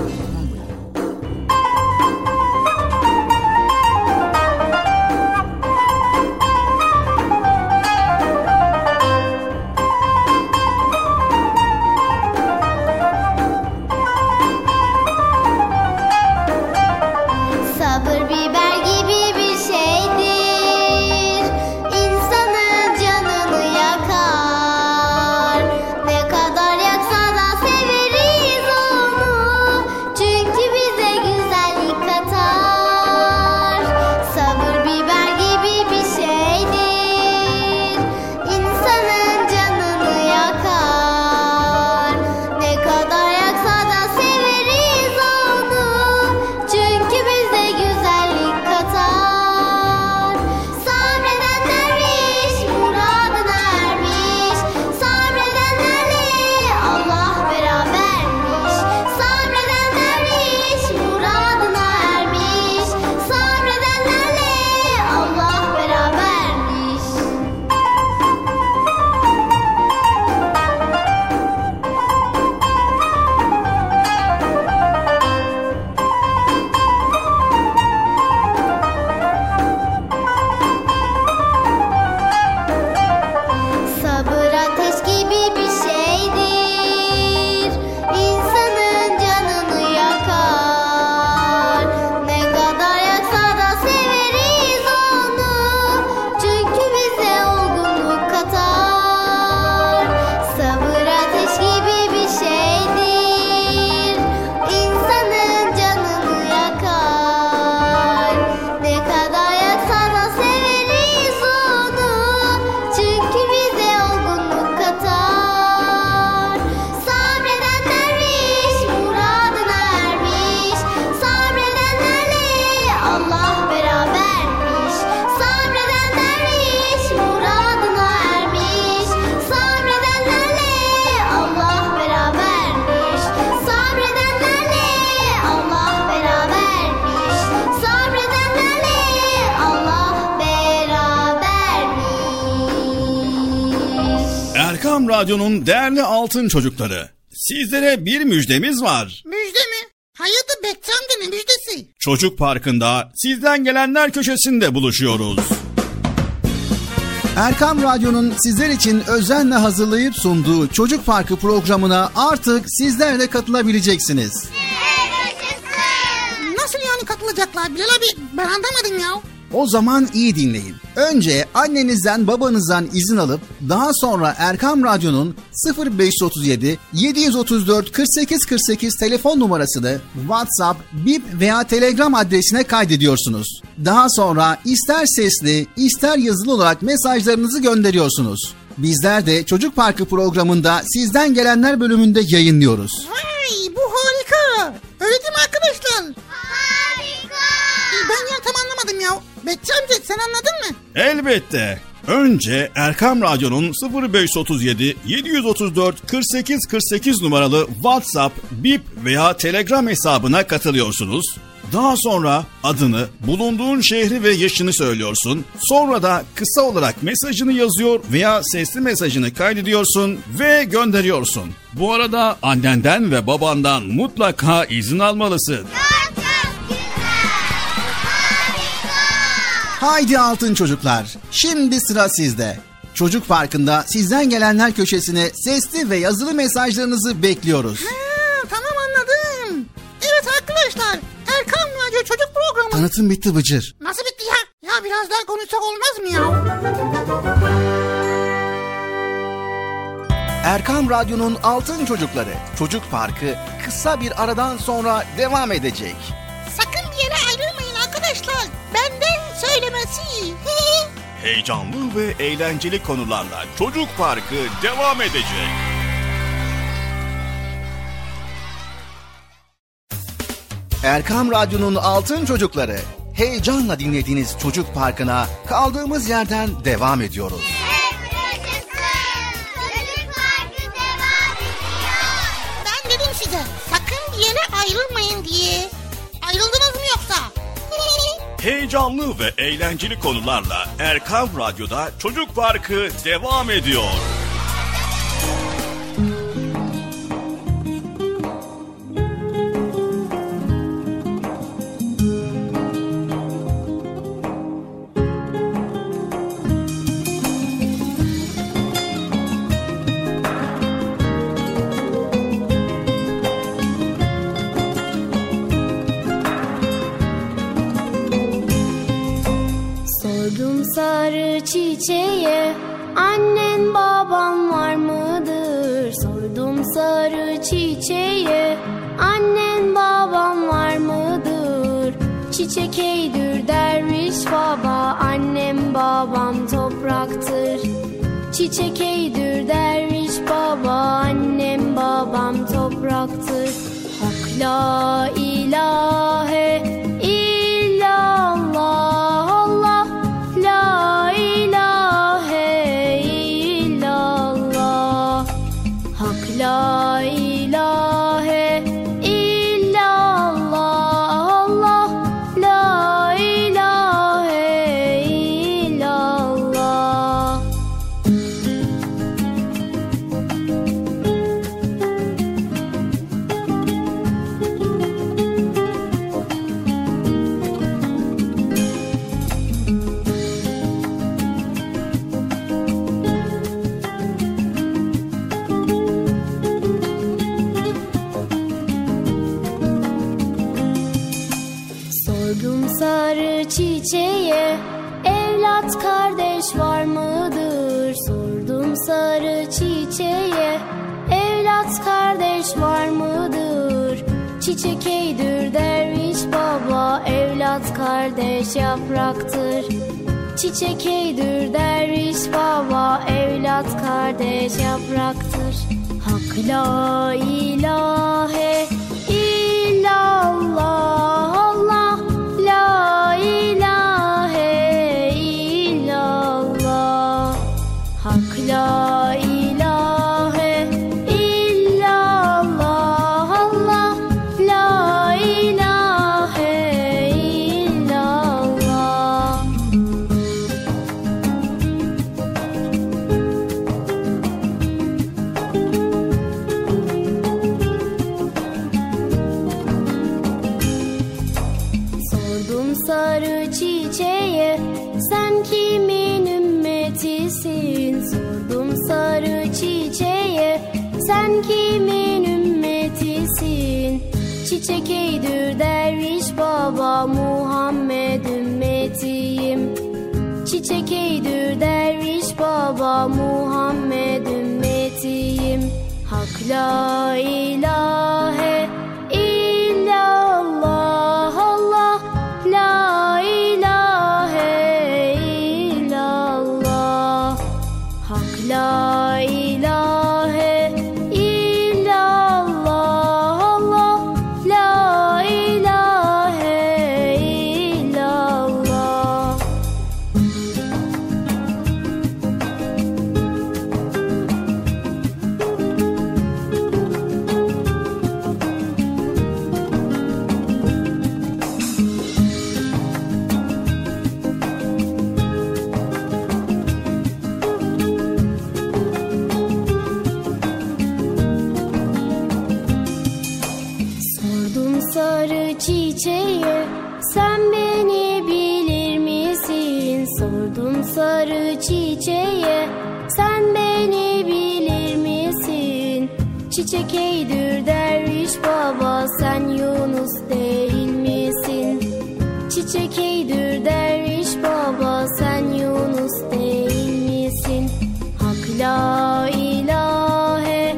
Sabır biber gibi bir şeydir, insanın canını yakar. Ne kadar yaksa da severiz onu, çünkü bize güzellik katar. Sabır biber gibi bir şeydir, insanın canını yakar. Ne kadar yaksa da severiz onu, çünkü bize güzellik katar. Sabreden derviş muradına ermiş, sabredenlerle Allah berabermiş. Sabreden derviş muradına ermiş, sabredenlerle Allah berabermiş. Sabır ateş gibi bir şeydir, insanın canını yakar. Ne kadar yaksa da severiz onu, çünkü bize olgunluk katar. Sabır ateş gibi bir şeydir, insanın canını yakar. Ne kadar yaksa da severiz onu, çünkü bize olgunluk katar. Sabreden derviş muradına ermiş, sabredenlerle Allah berabermiş. Sabreden derviş muradına ermiş, sabredenlerle Allah berabermiş. Sabredenlerle Allah berabermiş. Sabredenlerle Allah berabermiş. Erkam Radyo'nun değerli altın çocukları, sizlere bir müjdemiz var. Müjde mi? Hayırdır Bekçi amca, ne müjdesi? Çocuk Parkı'nda sizden gelenler köşesinde buluşuyoruz. Erkam Radyo'nun sizler için özenle hazırlayıp sunduğu Çocuk Parkı programına artık sizler de katılabileceksiniz. Nasıl yani katılacaklar Bilal abi? Ben anlamadım ya. O zaman iyi dinleyin. Önce annenizden babanızdan izin alıp daha sonra Erkam Radyo'nun 0537 734 48 48 telefon numarasını WhatsApp, Bip veya Telegram adresine kaydediyorsunuz. Daha sonra ister sesli ister yazılı olarak mesajlarınızı gönderiyorsunuz. Bizler de Çocuk Parkı programında sizden gelenler bölümünde yayınlıyoruz. Vay, bu harika. Öyle değil mi arkadaşlar? Harika. Ben ya tam anlamadım ya. Bekçi amca sen anladın mı? Elbette. Önce Erkam Radyo'nun 0537 734 48 48 numaralı WhatsApp, Bip veya Telegram hesabına katılıyorsunuz. Daha sonra adını, bulunduğun şehri ve yaşını söylüyorsun. Sonra da kısa olarak mesajını yazıyor veya sesli mesajını kaydediyorsun ve gönderiyorsun. Bu arada annenden ve babandan mutlaka izin almalısın. Haydi altın çocuklar, şimdi sıra sizde. Çocuk Parkı'nda sizden gelenler köşesine sesli ve yazılı mesajlarınızı bekliyoruz. Tamam anladım. Evet arkadaşlar, Erkam Tanıtım bitti Bıcır. Nasıl bitti ya? Ya biraz daha konuşsak olmaz mı ya? Erkam Radyo'nun Altın Çocukları Çocuk Parkı kısa bir aradan sonra devam edecek. Sakın bir yere ayrılmayın arkadaşlar. Benden söylemesi. Heyecanlı ve eğlenceli konularla Çocuk Parkı devam edecek. Erkam Radyo'nun Altın Çocukları, heyecanla dinlediğiniz Çocuk Parkı'na kaldığımız yerden devam ediyoruz. Ben dedim size sakın bir yere ayrılmayın diye. Ayrıldınız mı yoksa? Heyecanlı ve eğlenceli konularla Erkam Radyo'da Çocuk Parkı devam ediyor. Çiçeğe annen baban var mıdır? Sordum sarı çiçeğe annen baban var mıdır? Çiçek eydür derviş baba annem babam topraktır. Çiçek eydür derviş baba annem babam topraktır. Hak la ilahe illallah. La ilahe illallah Allah La ilahe illallah. Sarı çiçeğe evlat kardeş var mıdır? Sordum sarı çiçeğe evlat kardeş var mıdır? Çiçek eydür derviş baba evlat kardeş yapraktır. Çiçek eydür derviş baba evlat kardeş yapraktır. Hak la ilahe illallah Allah La ilahe illallah. Hak la ilahe illallah Allah La ilahe illallah. Sarı çiçeğe sen kimin ümmetisin? Sordum sarı çiçeğe sen kimin ümmetisin? Çiçek eydür derviş baba Muhammed ümmetiyim. Çiçek eydür derviş baba Muhammed ümmetiyim. Hak la ilahe illallah Allah La ilahe illallah. Hak la ilahe illallah Allah La ilahe illallah. Sarı çiçeğe sen beni bilir misin? Sordum sarı çiçeğe sen beni bilir misin? Çiçek eydür derviş baba sen Yunus değil misin? çiçeğidir derviş baba, sen Yunus değil misin? Hak la ilahe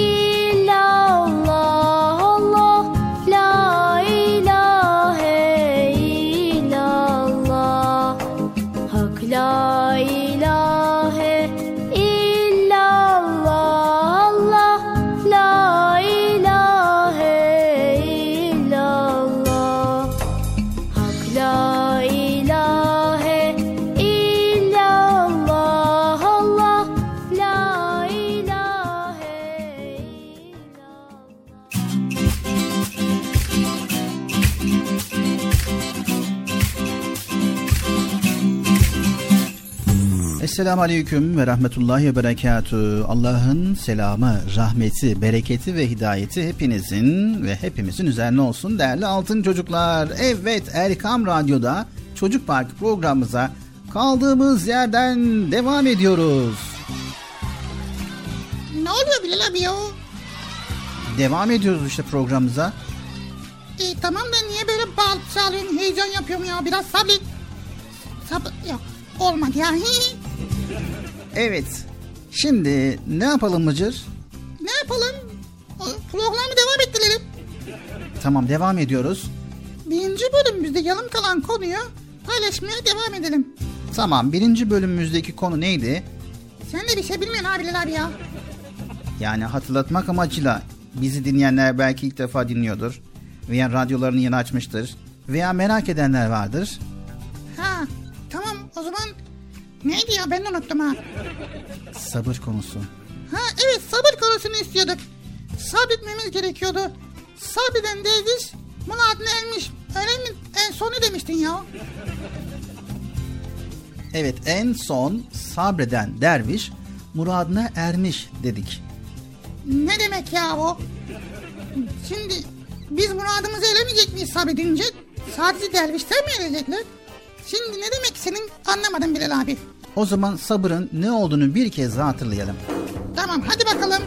illallah, Allah la ilahe illallah. Hak la ilahe illallah, Allah la ilahe illallah. Hak la ilahe illallah, Allah la ilahe Esselamu Aleyküm ve Rahmetullahi ve Berekatü. Allah'ın selamı, rahmeti, bereketi ve hidayeti hepinizin ve hepimizin üzerine olsun değerli altın çocuklar. Evet, Erkam Radyo'da Çocuk Parkı programımıza kaldığımız yerden devam ediyoruz. Ne oluyor Bilal abi ya? Devam ediyoruz işte programımıza. Tamam da niye böyle bağlı çağırıyorsun, heyecan yapıyorum ya, biraz sabret. Yok, olmadı ya. Evet, şimdi ne yapalım Mıcır? Ne yapalım? Programı devam ettirelim. Tamam, devam ediyoruz. 1. bölümümüzde yarım kalan konuyu paylaşmaya devam edelim. Tamam, 1. bölümümüzdeki konu neydi? Sen de bir şey bilmiyorsun abi Bilal abi ya. Yani hatırlatmak amacıyla bizi dinleyenler belki ilk defa dinliyordur. Veya radyolarını yeni açmıştır. Veya merak edenler vardır. Ha, tamam o zaman neydi ya, ben de unuttum ha. Sabır konusu. Ha evet, sabır konusunu istiyorduk. Sabretmemiz gerekiyordu. Sabreden derviş muradına ermiş. Öyle mi? En son ne demiştin ya? Evet, en son sabreden derviş muradına ermiş dedik. Ne demek ya bu? Şimdi biz muradımızı eremeyecek miyiz sabredince? Sadece dervişler mi erecekler? Şimdi ne demek senin, anlamadım Bilal abi. O zaman sabırın ne olduğunu bir kez daha hatırlayalım. Tamam, hadi bakalım.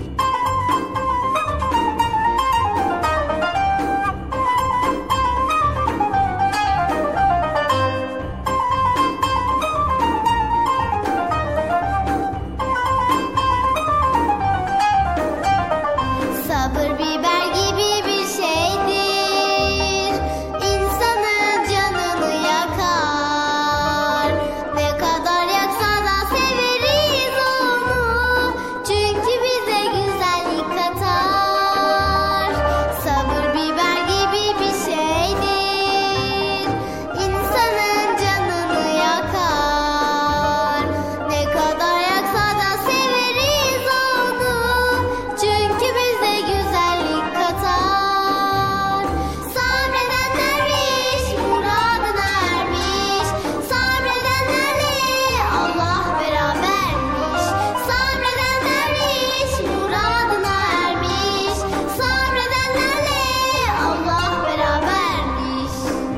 Sabır biber gibi bir şeydir, insanın canını yakar. Ne kadar yaksa da severiz onu, çünkü bize güzellik katar. Sabır biber gibi bir şeydir, insanın canını yakar. Ne kadar yaksa da severiz onu, çünkü bize güzellik katar. Sabreden derviş muradına ermiş, sabredenlerle Allah berabermiş. Sabreden derviş muradına ermiş, sabredenlerle Allah berabermiş.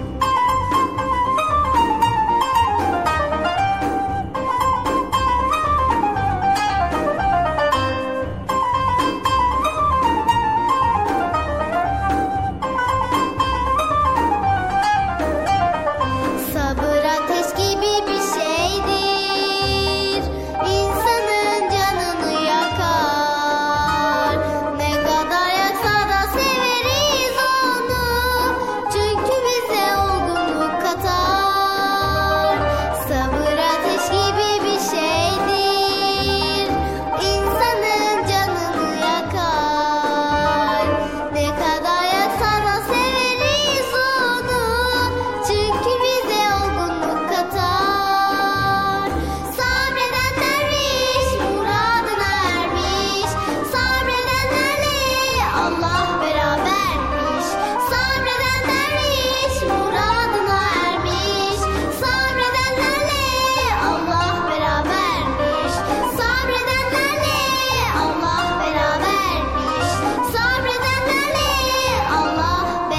Sabır ateş gibi bir şeydir, insanın canını yakar. Ne kadar yaksa da severiz onu, çünkü bize olgunluk katar. Sabır ateş gibi bir şeydir, insanın canını yakar. Ne kadar yaksa da severiz onu, çünkü bize olgunluk katar. Sabreden derviş muradına ermiş, sabredenlerle Allah berabermiş. Sabreden derviş muradına ermiş, sabredenlerle Allah berabermiş. Sabredenlerle Allah berabermiş. Sabredenlerle Allah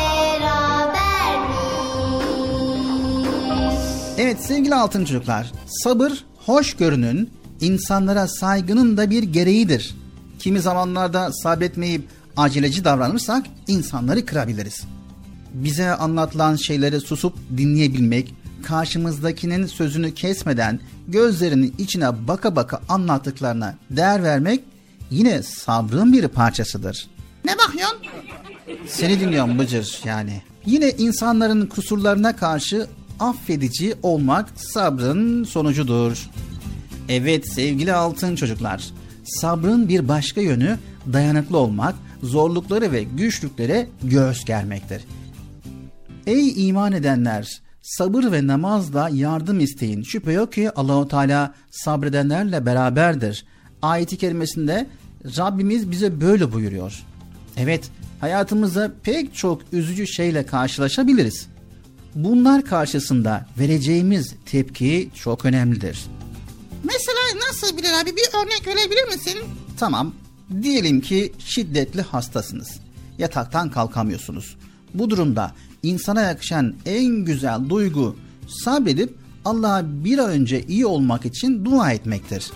berabermiş. Evet sevgili altın çocuklar, sabır hoşgörünün, insanlara saygının da bir gereğidir. Kimi zamanlarda sabretmeyip aceleci davranırsak insanları kırabiliriz. Bize anlatılan şeyleri susup dinleyebilmek, karşımızdakinin sözünü kesmeden gözlerinin içine baka baka anlattıklarına değer vermek yine sabrın bir parçasıdır. Ne bakıyorsun? Seni dinliyorum Bıcır yani. Yine insanların kusurlarına karşı affedici olmak sabrın sonucudur. Evet sevgili altın çocuklar, sabrın bir başka yönü dayanıklı olmak, zorlukları ve güçlüklere göğüs germektir. Ey iman edenler, sabır ve namazla yardım isteyin. Şüphe yok ki Allah-u Teala sabredenlerle beraberdir. Ayet-i kerimesinde Rabbimiz bize böyle buyuruyor. Evet, hayatımızda pek çok üzücü şeyle karşılaşabiliriz. Bunlar karşısında vereceğimiz tepki çok önemlidir. Mesela nasıl Bilal abi, bir örnek verebilir misin? Tamam, diyelim ki şiddetli hastasınız. Yataktan kalkamıyorsunuz. Bu durumda insana yakışan en güzel duygu sabredip Allah'a bir an önce iyi olmak için dua etmektir.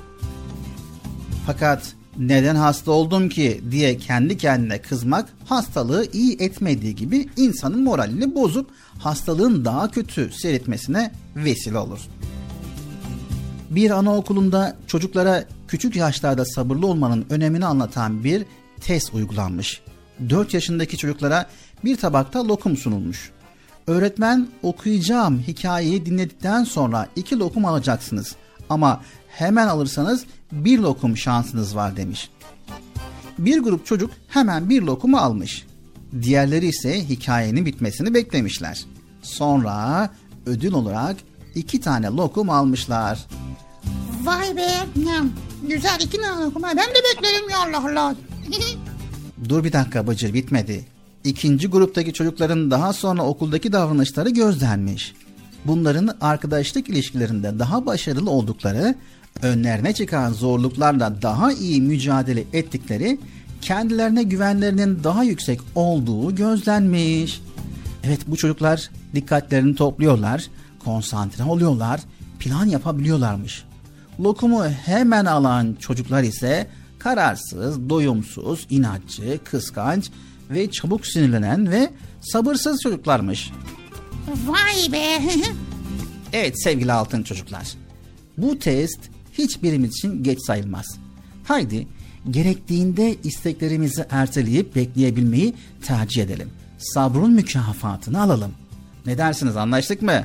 Fakat neden hasta oldum ki diye kendi kendine kızmak hastalığı iyi etmediği gibi insanın moralini bozup hastalığın daha kötü seyretmesine vesile olur. Bir anaokulunda çocuklara küçük yaşlarda sabırlı olmanın önemini anlatan bir test uygulanmış. 4 yaşındaki çocuklara bir tabakta lokum sunulmuş. Öğretmen okuyacağım hikayeyi dinledikten sonra 2 lokum alacaksınız ama hemen alırsanız 1 lokum şansınız var demiş. Bir grup çocuk hemen 1 lokumu almış. Diğerleri ise hikayenin bitmesini beklemişler. Sonra ödül olarak 2 tane lokum almışlar. Vay be, güzel 2 tane lokum. Ben de beklerim ya, Allah Allah. Dur bir dakika Bıcır, bitmedi. İkinci gruptaki çocukların daha sonra okuldaki davranışları gözlenmiş. Bunların arkadaşlık ilişkilerinde daha başarılı oldukları, önlerine çıkan zorluklarla daha iyi mücadele ettikleri, kendilerine güvenlerinin daha yüksek olduğu gözlenmiş. Evet, bu çocuklar dikkatlerini topluyorlar, konsantre oluyorlar, plan yapabiliyorlarmış. Lokumu hemen alan çocuklar ise kararsız, doyumsuz, inatçı, kıskanç ve çabuk sinirlenen ve sabırsız çocuklarmış. Vay be. Evet sevgili altın çocuklar, bu test hiçbirimiz için geç sayılmaz. Haydi gerektiğinde isteklerimizi erteleyip bekleyebilmeyi tercih edelim. Sabrın mükafatını alalım. Ne dersiniz, anlaştık mı?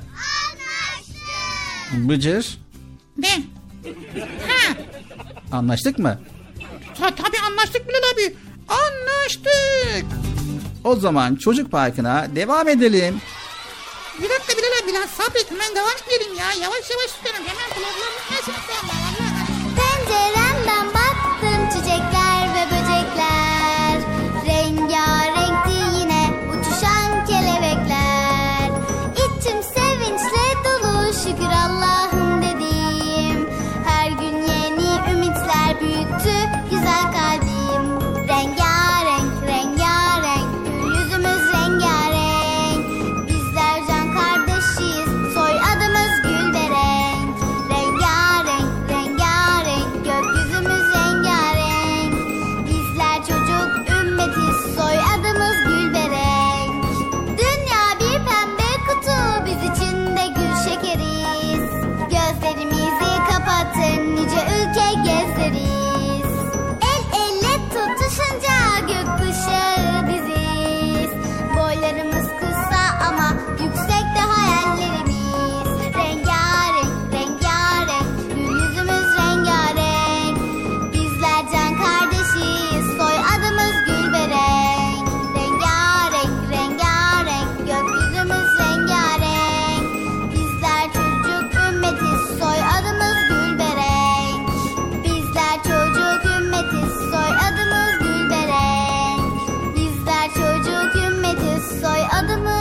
Anlaştık. Bıcır? Ne? Ha. Anlaştık mı? Tabii anlaştık Bilal abi. Anlaştık. O zaman çocuk parkına devam edelim. Bir dakika Bilal abi, biraz sabret, ben devam edelim ya. Yavaş yavaş tutarım, hemen kulaklarımı kesin. Penceremden baktım, çiçekler ve böcekler, rengarenkti yine uçuşan kelebekler. İçim sevinçle dolu, şükür Allah'ım dedim. Her gün yeni ümitler büyüttü güzel kalbim. Rengarenk, rengarenk, gül yüzümüz rengarenk. Bizler can kardeşiz, soyadımız Gülberenk. Rengarenk, rengarenk, gökyüzümüz rengarenk. Bizler çocuk ümmetiz, soyadımız Gülberenk. Dünya bir pembe kutu, biz içinde gül şekeriz. Gözlerimizi kapatın, nice ülke gezeriz. El elle tutuşunca gökkuşağı biziz. Boylarımız kısa ama yüksekte hayallerimiz. Rengarenk, rengarenk, gül yüzümüz rengarenk. Bizler can kardeşiz, soyadımız Gülberenk. Rengarenk, rengarenk, gökyüzümüz rengarenk. Bizler çocuk ümmetiz, soyadımız Gülberenk. Bizler çocuk ümmetiz, soyadımız Gülberenk. Bizler çocuk ümmetiz, soyadımız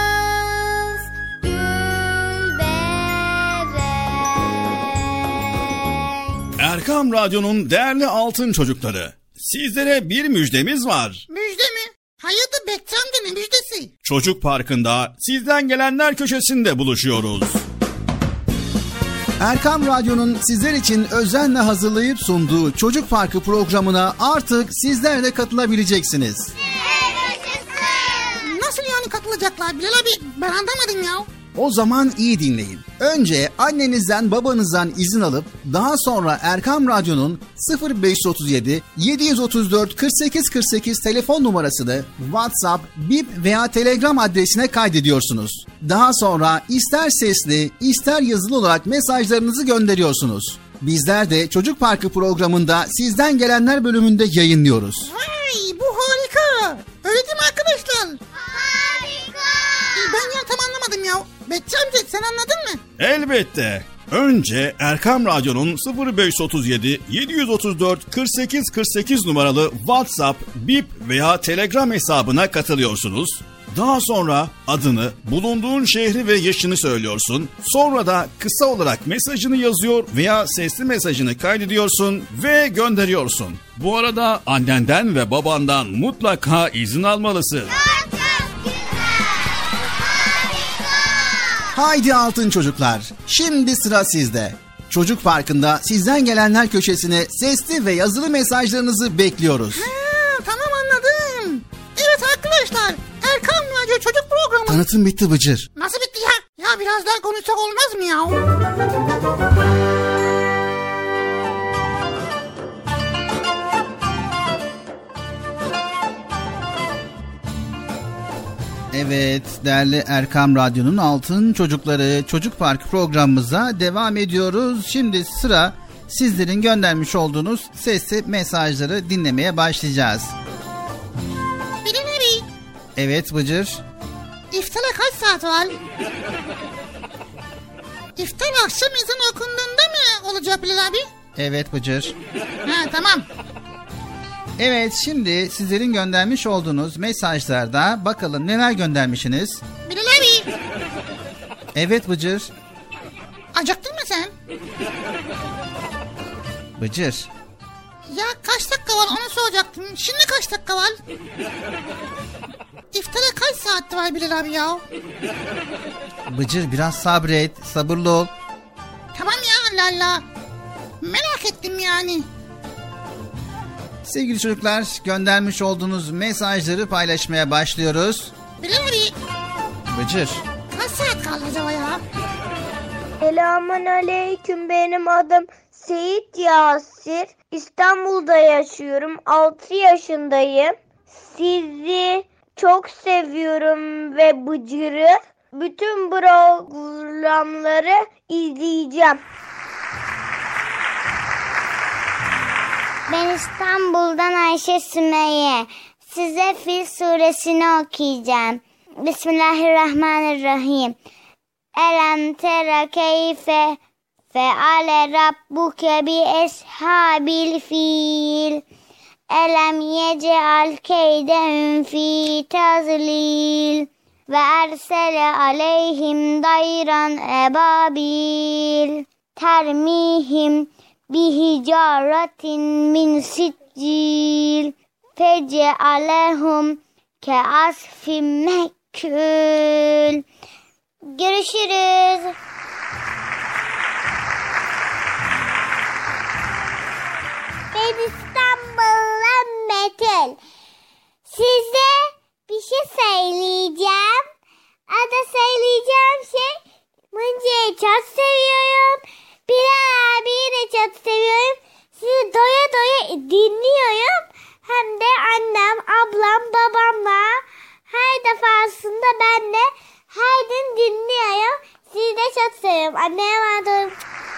Gülberenk. Erkam Radyo'nun değerli altın çocukları, sizlere bir müjdemiz var. Müjde mi? Hayırdır Bekçam'da, ne müjdesi? Çocuk Parkı'nda sizden gelenler köşesinde buluşuyoruz. Erkam Radyo'nun sizler için özenle hazırlayıp sunduğu Çocuk Parkı programına artık sizler de katılabileceksiniz. Nasıl yani katılacağız? alacaklar Bilal abi? Ben anlamadım ya. O zaman iyi dinleyin. Önce annenizden babanızdan izin alıp daha sonra Erkam Radyo'nun 0537 734 48 48 telefon numarasını WhatsApp, Bip veya Telegram adresine kaydediyorsunuz. Daha sonra ister sesli ister yazılı olarak mesajlarınızı gönderiyorsunuz. Bizler de Çocuk Parkı programında sizden gelenler bölümünde yayınlıyoruz. Vay, bu harika. Öyle değil mi arkadaşlar? Harika. Ben ya tam anlamadım ya. Betçi amca sen anladın mı? Elbette. Önce Erkam Radyo'nun 0537 734 48 48 numaralı WhatsApp, Bip veya Telegram hesabına katılıyorsunuz. Daha sonra adını, bulunduğun şehri ve yaşını söylüyorsun. Sonra da kısa olarak mesajını yazıyor veya sesli mesajını kaydediyorsun ve gönderiyorsun. Bu arada annenden ve babandan mutlaka izin almalısın. Haydi altın çocuklar, şimdi sıra sizde. Çocuk Parkı'nda sizden gelenler köşesine sesli ve yazılı mesajlarınızı bekliyoruz. Tamam anladım. Evet arkadaşlar, Erkam Radyo Çocuk Programı. Tanıtım bitti Bıcır. Nasıl bitti ya? Ya biraz daha konuşsak olmaz mı ya? Evet, değerli Erkam Radyo'nun Altın Çocukları Çocuk Parkı programımıza devam ediyoruz. Şimdi sıra sizlerin göndermiş olduğunuz sesli mesajları dinlemeye başlayacağız. Bilal abi, Evet Bıcır. iftara kaç saat var? İftar akşam ezan okunduğunda mı olacak Bilal abi? Evet Bıcır. Ha tamam. Evet, şimdi sizlerin göndermiş olduğunuz mesajlarda bakalım neler göndermişsiniz. Bilal abi, Evet Bıcır. acıktın mı sen? Bıcır. Ya kaç dakika var onu soracaktım. Şimdi kaç dakika var? İftara kaç saat var Bilal abi ya? Bıcır, biraz sabret, sabırlı ol. Tamam ya, Allah Allah. Merak ettim yani. Sevgili çocuklar, göndermiş olduğunuz mesajları paylaşmaya başlıyoruz. Bilal abi, Bıcır. kaç saat kaldı acaba ya? Selamun aleyküm, benim adım Seyit Yasir. İstanbul'da yaşıyorum. 6 yaşındayım. Sizi çok seviyorum ve Bıcır'ı. Bütün programları izleyeceğim. Ben İstanbul'dan Ayşe Sümeyye. Size Fil suresini okuyacağım. Bismillahirrahmanirrahim. Elem tere keyfe feale rabbuke bi eshabil fil. Elem yeceal keydehum fi tazlil. Ve ersele aleyhim dayran ebabil. Termihim bihicaretin min siccil. Fecealehum keasfim mekül. Görüşürüz. Ben İstanbul'dan Metin. Size bir şey söyleyeceğim. Ada söyleyeceğim şey, Mıncı'yı çok seviyorum. Bilal abiyi de çok seviyorum. Sizi doya doya dinliyorum. Hem de annem, ablam, babamla her defasında ben de her gün dinliyorum. Sizi de çok seviyorum. Anneye emanet.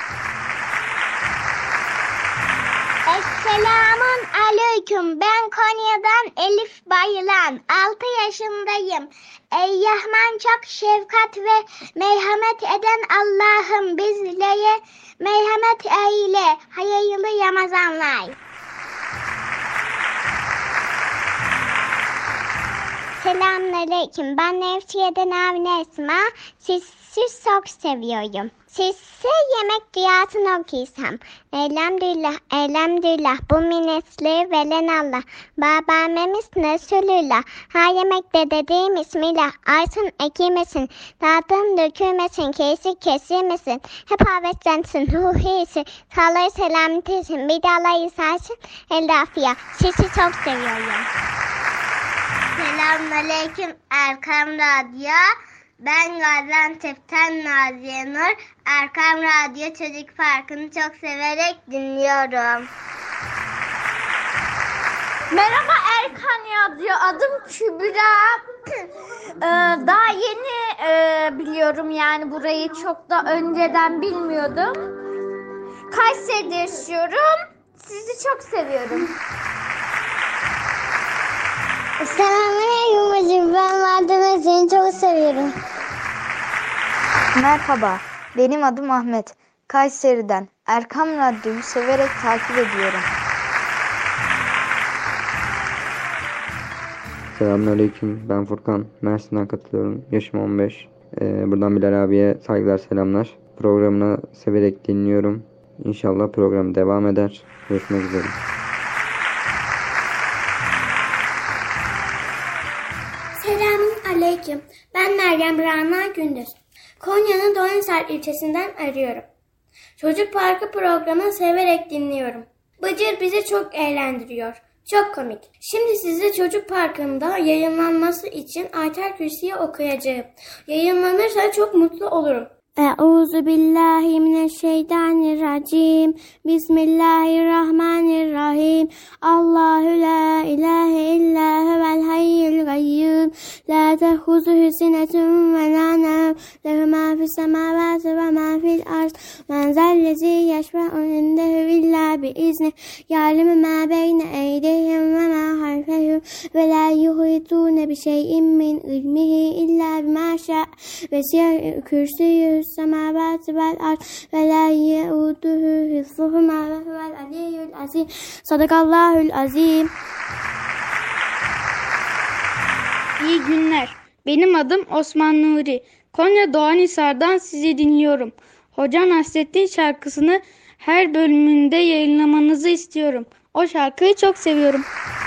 Esselamun aleyküm. Ben Konya'dan Elif Bayılan. 6 yaşındayım. Ey Rahman, çok şefkat ve merhamet eden Allah'ım, bizlere merhamet eyle. Hayırlı Ramazanlar. Selamünaleyküm. Ben Nevşehir'den Avni Esma. Sizi çok seviyorum. Size yemek duasını okuysam. Elhamdülillah, elhamdülillah. Bu minnesleri veren Allah. Babamemiz Resulullah. Her yemekte dediğim ismiyle. Arsın ekilmesin. Dağdan dökülmesin. Kesik kesilmesin. Hep havetlensin. Ruhiyesi. Sağlığı selametisin. Bir de Allah isarsın. El afiyet. Sizi çok seviyorum. Selamünaleyküm Erkam Radyo. Ben Gaziantep'ten Naziye Nur. Erkam Radyo Çocuk Parkı'nı çok severek dinliyorum. Merhaba Erkan Radyo. Adım Kübra. Daha yeni biliyorum yani burayı çok da önceden bilmiyordum. Kayseri'de yaşıyorum. Sizi çok seviyorum. Selamünaleyküm hocam. Ben Mardin'e seni çok seviyorum. Merhaba. Benim adım Ahmet. Kayseri'den Erkam Radyo'yu severek takip ediyorum. Selamünaleyküm. Ben Furkan. Mersin'den katılıyorum. Yaşım 15. Buradan Bilal abiye saygılar, selamlar. Programını severek dinliyorum. İnşallah program devam eder. Görüşmek üzere. Selamünaleyküm. Ben Meryem Rana Gündüz. Konya'nın Doğanisar ilçesinden arıyorum. Çocuk Parkı programını severek dinliyorum. Bıcır bizi çok eğlendiriyor. Çok komik. Şimdi size Çocuk Parkı'nda yayınlanması için Ayetel Kürsi'yi okuyacağım. Yayınlanırsa çok mutlu olurum. Euzu billahi mineşşeytanirracim. Bismillahirrahmanirrahim. Allahu la ilahe illa huvel hayyul kayyum. La tehuzuhu sinetun ve la nevm. Lehu ma fis semavati ve ma fil ard. Men zellezi yeşfe'u indehu illa biizni. Ya'lemu ma beyne eydihim ve ma halfehum. Ve la yuhitune bi şey'in min ilmihi illa bima şa'a. Ve siyah kürsüyü السماوات والأرض ولا يؤوده حفظهما وهو العلي العظيم صدق الله العظيم. İyi günler. Benim adım Osman Nuri. Konya Doğanisar'dan sizi dinliyorum. Hoca Nasrettin şarkısını her bölümünde yayınlamanızı istiyorum. O şarkıyı çok seviyorum.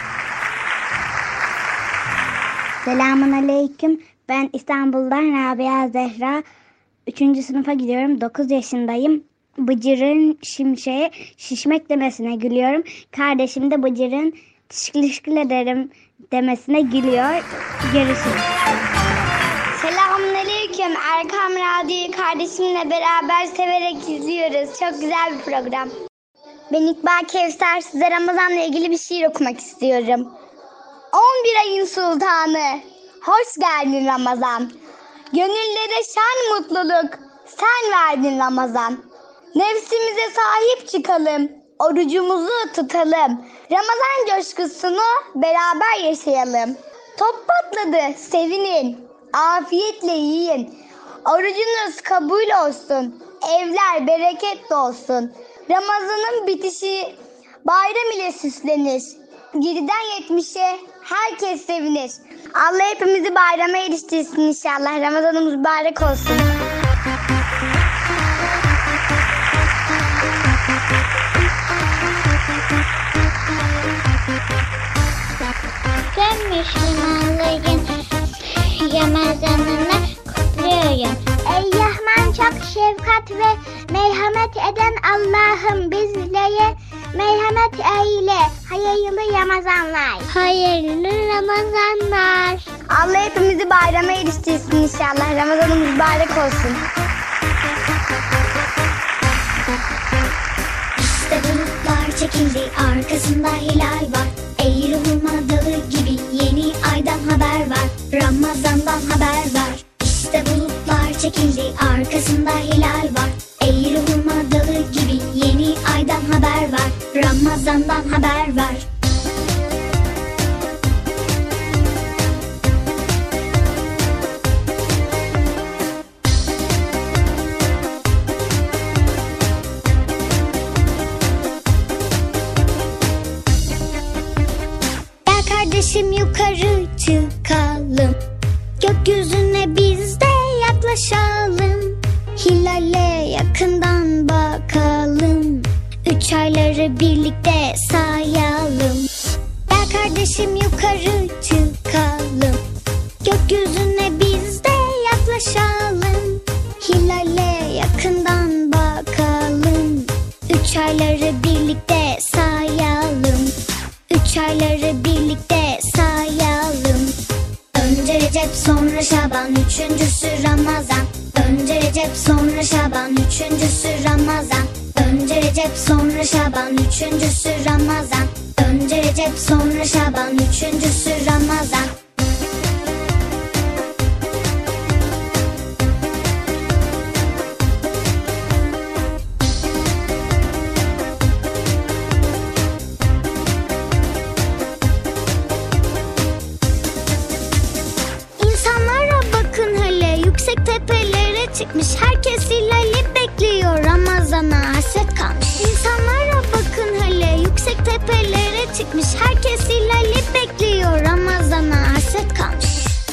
Selamünaleyküm. Ben İstanbul'dan Rabia Zehra. 3. sınıfa gidiyorum. 9 yaşındayım. Bıcır'ın şimşeğe şişmek demesine gülüyorum. Kardeşim de Bıcır'ın teşekkür ederim demesine gülüyor. Görüşürüz. Selamünaleyküm. Erkam Radyo'yu kardeşimle beraber severek izliyoruz. Çok güzel bir program. Ben İkbal Kevser. Size Ramazan'la ilgili bir şiir okumak istiyorum. 11 ayın sultanı. Hoş geldin Ramazan. Gönüllere şen mutluluk, sen verdin Ramazan. Nefsimize sahip çıkalım, orucumuzu tutalım. Ramazan coşkusunu beraber yaşayalım. Top patladı, sevinin, afiyetle yiyin. Orucunuz kabul olsun, evler bereketli olsun. Ramazanın bitişi bayram ile süslenir. 7'den 70'e herkes sevinir. Allah hepimizi bayrama eriştirsin inşallah. Ramazanımız mübarek olsun. Ben Müslümanların Ramazanını kutluyorum. Ey Rahman çok şefkat ve merhamet eden Allah'ım bizlere merhamet eyle. Hayırlı Ramazanlar. Hayırlı Ramazanlar. Allah hepimizi bayrama eriştirsin inşallah. Ramazanımız mübarek olsun. İşte bulutlar çekildi, arkasında hilal var. Ey ruhuma dalı gibi yeni aydan haber var. Ramazandan haber var. İşte bulutlar çekildi, arkasında hilal var. Ey ruhuma dalı gibi yeni aydan haber var. Ramazandan haber var. Kardeşim yukarı çıkalım, gökyüzüne biz de yaklaşalım. Hilale yakından bakalım, 3 ayları birlikte sayalım. Gel kardeşim yukarı çıkalım, gökyüzüne biz de yaklaşalım. Hilale yakından bakalım, 3 ayları birlikte sayalım. 3 ayları birlikte sayalım. sonra Şaban, üçüncüsü Ramazan. Önce Recep, sonra Şaban, üçüncüsü Ramazan. Önce Recep, sonra Şaban, üçüncüsü Ramazan. Önce Recep, sonra Şaban, üçüncüsü Ramazan. Çıkmış herkes Hilal'i bekliyor, Ramazan'a hasret kalmış. İnsanlara bakın hele, yüksek tepelere çıkmış herkes Hilal'i bekliyor, Ramazan'a hasret kalmış.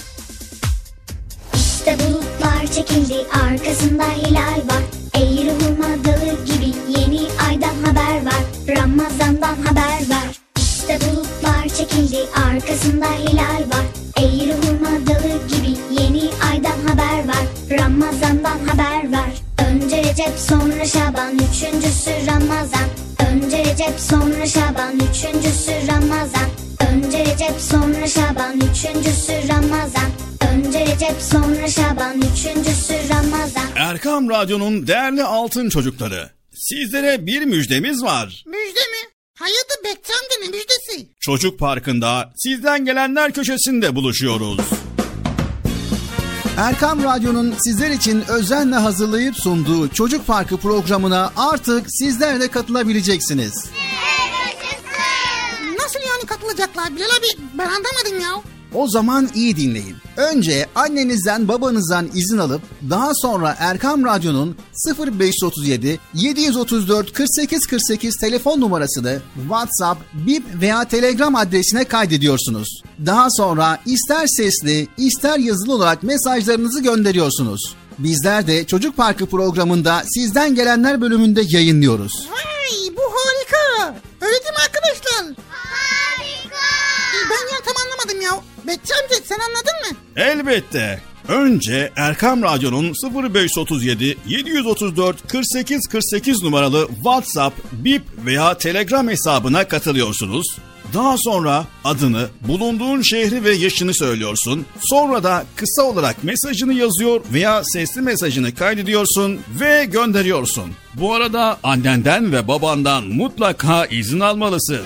İşte bulutlar çekildi, arkasında hilal var. Eğri hurma dalı gibi yeni aydan haber var. Ramazan'dan haber var. İşte bulutlar çekildi, arkasında hilal var. Eğri hurma dalı gibi yeni aydan haber var. Ramazan'dan haber var. Önce Recep, sonra Şaban, üçüncüsü Ramazan. Önce Recep, sonra Şaban, üçüncüsü Ramazan. Önce Recep, sonra Şaban, üçüncüsü Ramazan. Önce Recep, sonra Şaban, üçüncüsü Ramazan. Erkam Radyo'nun değerli altın çocukları, sizlere bir müjdemiz var. Müjde mi? Hayırdır Bekçi amca, ne müjdesi? Çocuk Parkı'nda sizden gelenler köşesinde buluşuyoruz. Erkam Radyo'nun sizler için özenle hazırlayıp sunduğu Çocuk Parkı programına artık sizler de katılabileceksiniz. Nasıl yani katılacaklar Bilal abi? Ben anlamadım ya. O zaman iyi dinleyin. Önce annenizden babanızdan izin alıp daha sonra Erkam Radyo'nun 0537 734 48 48 telefon numarasını WhatsApp, Bip veya Telegram adresine kaydediyorsunuz. Daha sonra ister sesli ister yazılı olarak mesajlarınızı gönderiyorsunuz. Bizler de Çocuk Parkı programında sizden gelenler bölümünde yayınlıyoruz. Vay, bu harika. Öyle değil mi arkadaşlar? Harika. Ben ya tam anlamadım ya. Bekçi amca sen anladın mı? Elbette. Önce Erkam Radyo'nun 0537 734 48 48 numaralı WhatsApp, Bip veya Telegram hesabına katılıyorsunuz. Daha sonra adını, bulunduğun şehri ve yaşını söylüyorsun. Sonra da kısa olarak mesajını yazıyor veya sesli mesajını kaydediyorsun ve gönderiyorsun. Bu arada annenden ve babandan mutlaka izin almalısın.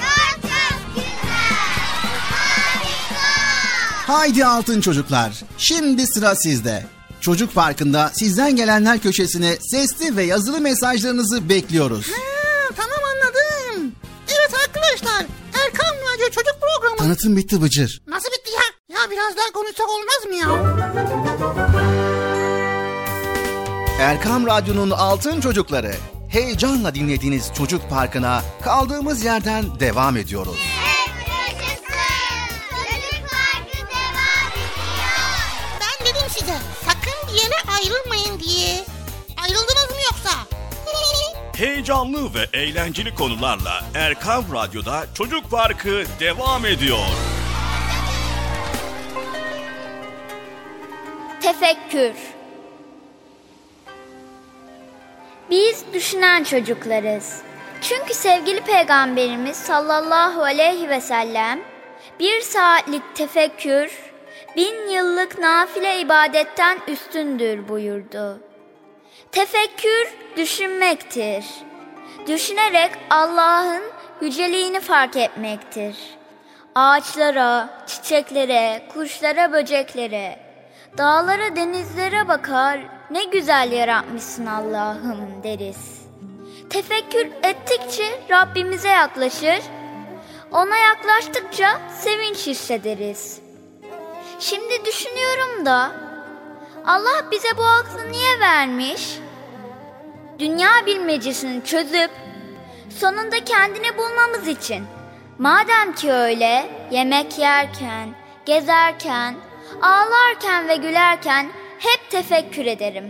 Haydi altın çocuklar, şimdi sıra sizde. Çocuk Parkı'nda sizden gelenler köşesine sesli ve yazılı mesajlarınızı bekliyoruz. Tamam anladım. Evet arkadaşlar, Erkam Radyo Çocuk Programı. Tanıtım bitti Bıcır. Nasıl bitti ya? Ya biraz daha konuşsak olmaz mı ya? Erkam Radyo'nun altın çocukları, heyecanla dinlediğiniz Çocuk Parkı'na kaldığımız yerden devam ediyoruz. Size sakın bir yere ayrılmayın diye. Ayrıldınız mı yoksa? Heyecanlı ve eğlenceli konularla Erkam Radyo'da Çocuk Parkı devam ediyor. Tefekkür. Biz düşünen çocuklarız. Çünkü sevgili Peygamberimiz sallallahu aleyhi ve sellem 1 saatlik tefekkür 1000 yıllık nafile ibadetten üstündür buyurdu. Tefekkür düşünmektir. Düşünerek Allah'ın yüceliğini fark etmektir. Ağaçlara, çiçeklere, kuşlara, böceklere, dağlara, denizlere bakar, ne güzel yaratmışsın Allah'ım deriz. Tefekkür ettikçe Rabbimize yaklaşır, ona yaklaştıkça sevinç hissederiz. Şimdi düşünüyorum da Allah bize bu aklı niye vermiş? Dünya bilmecesini çözüp sonunda kendini bulmamız için. Madem ki öyle, yemek yerken, gezerken, ağlarken ve gülerken hep tefekkür ederim.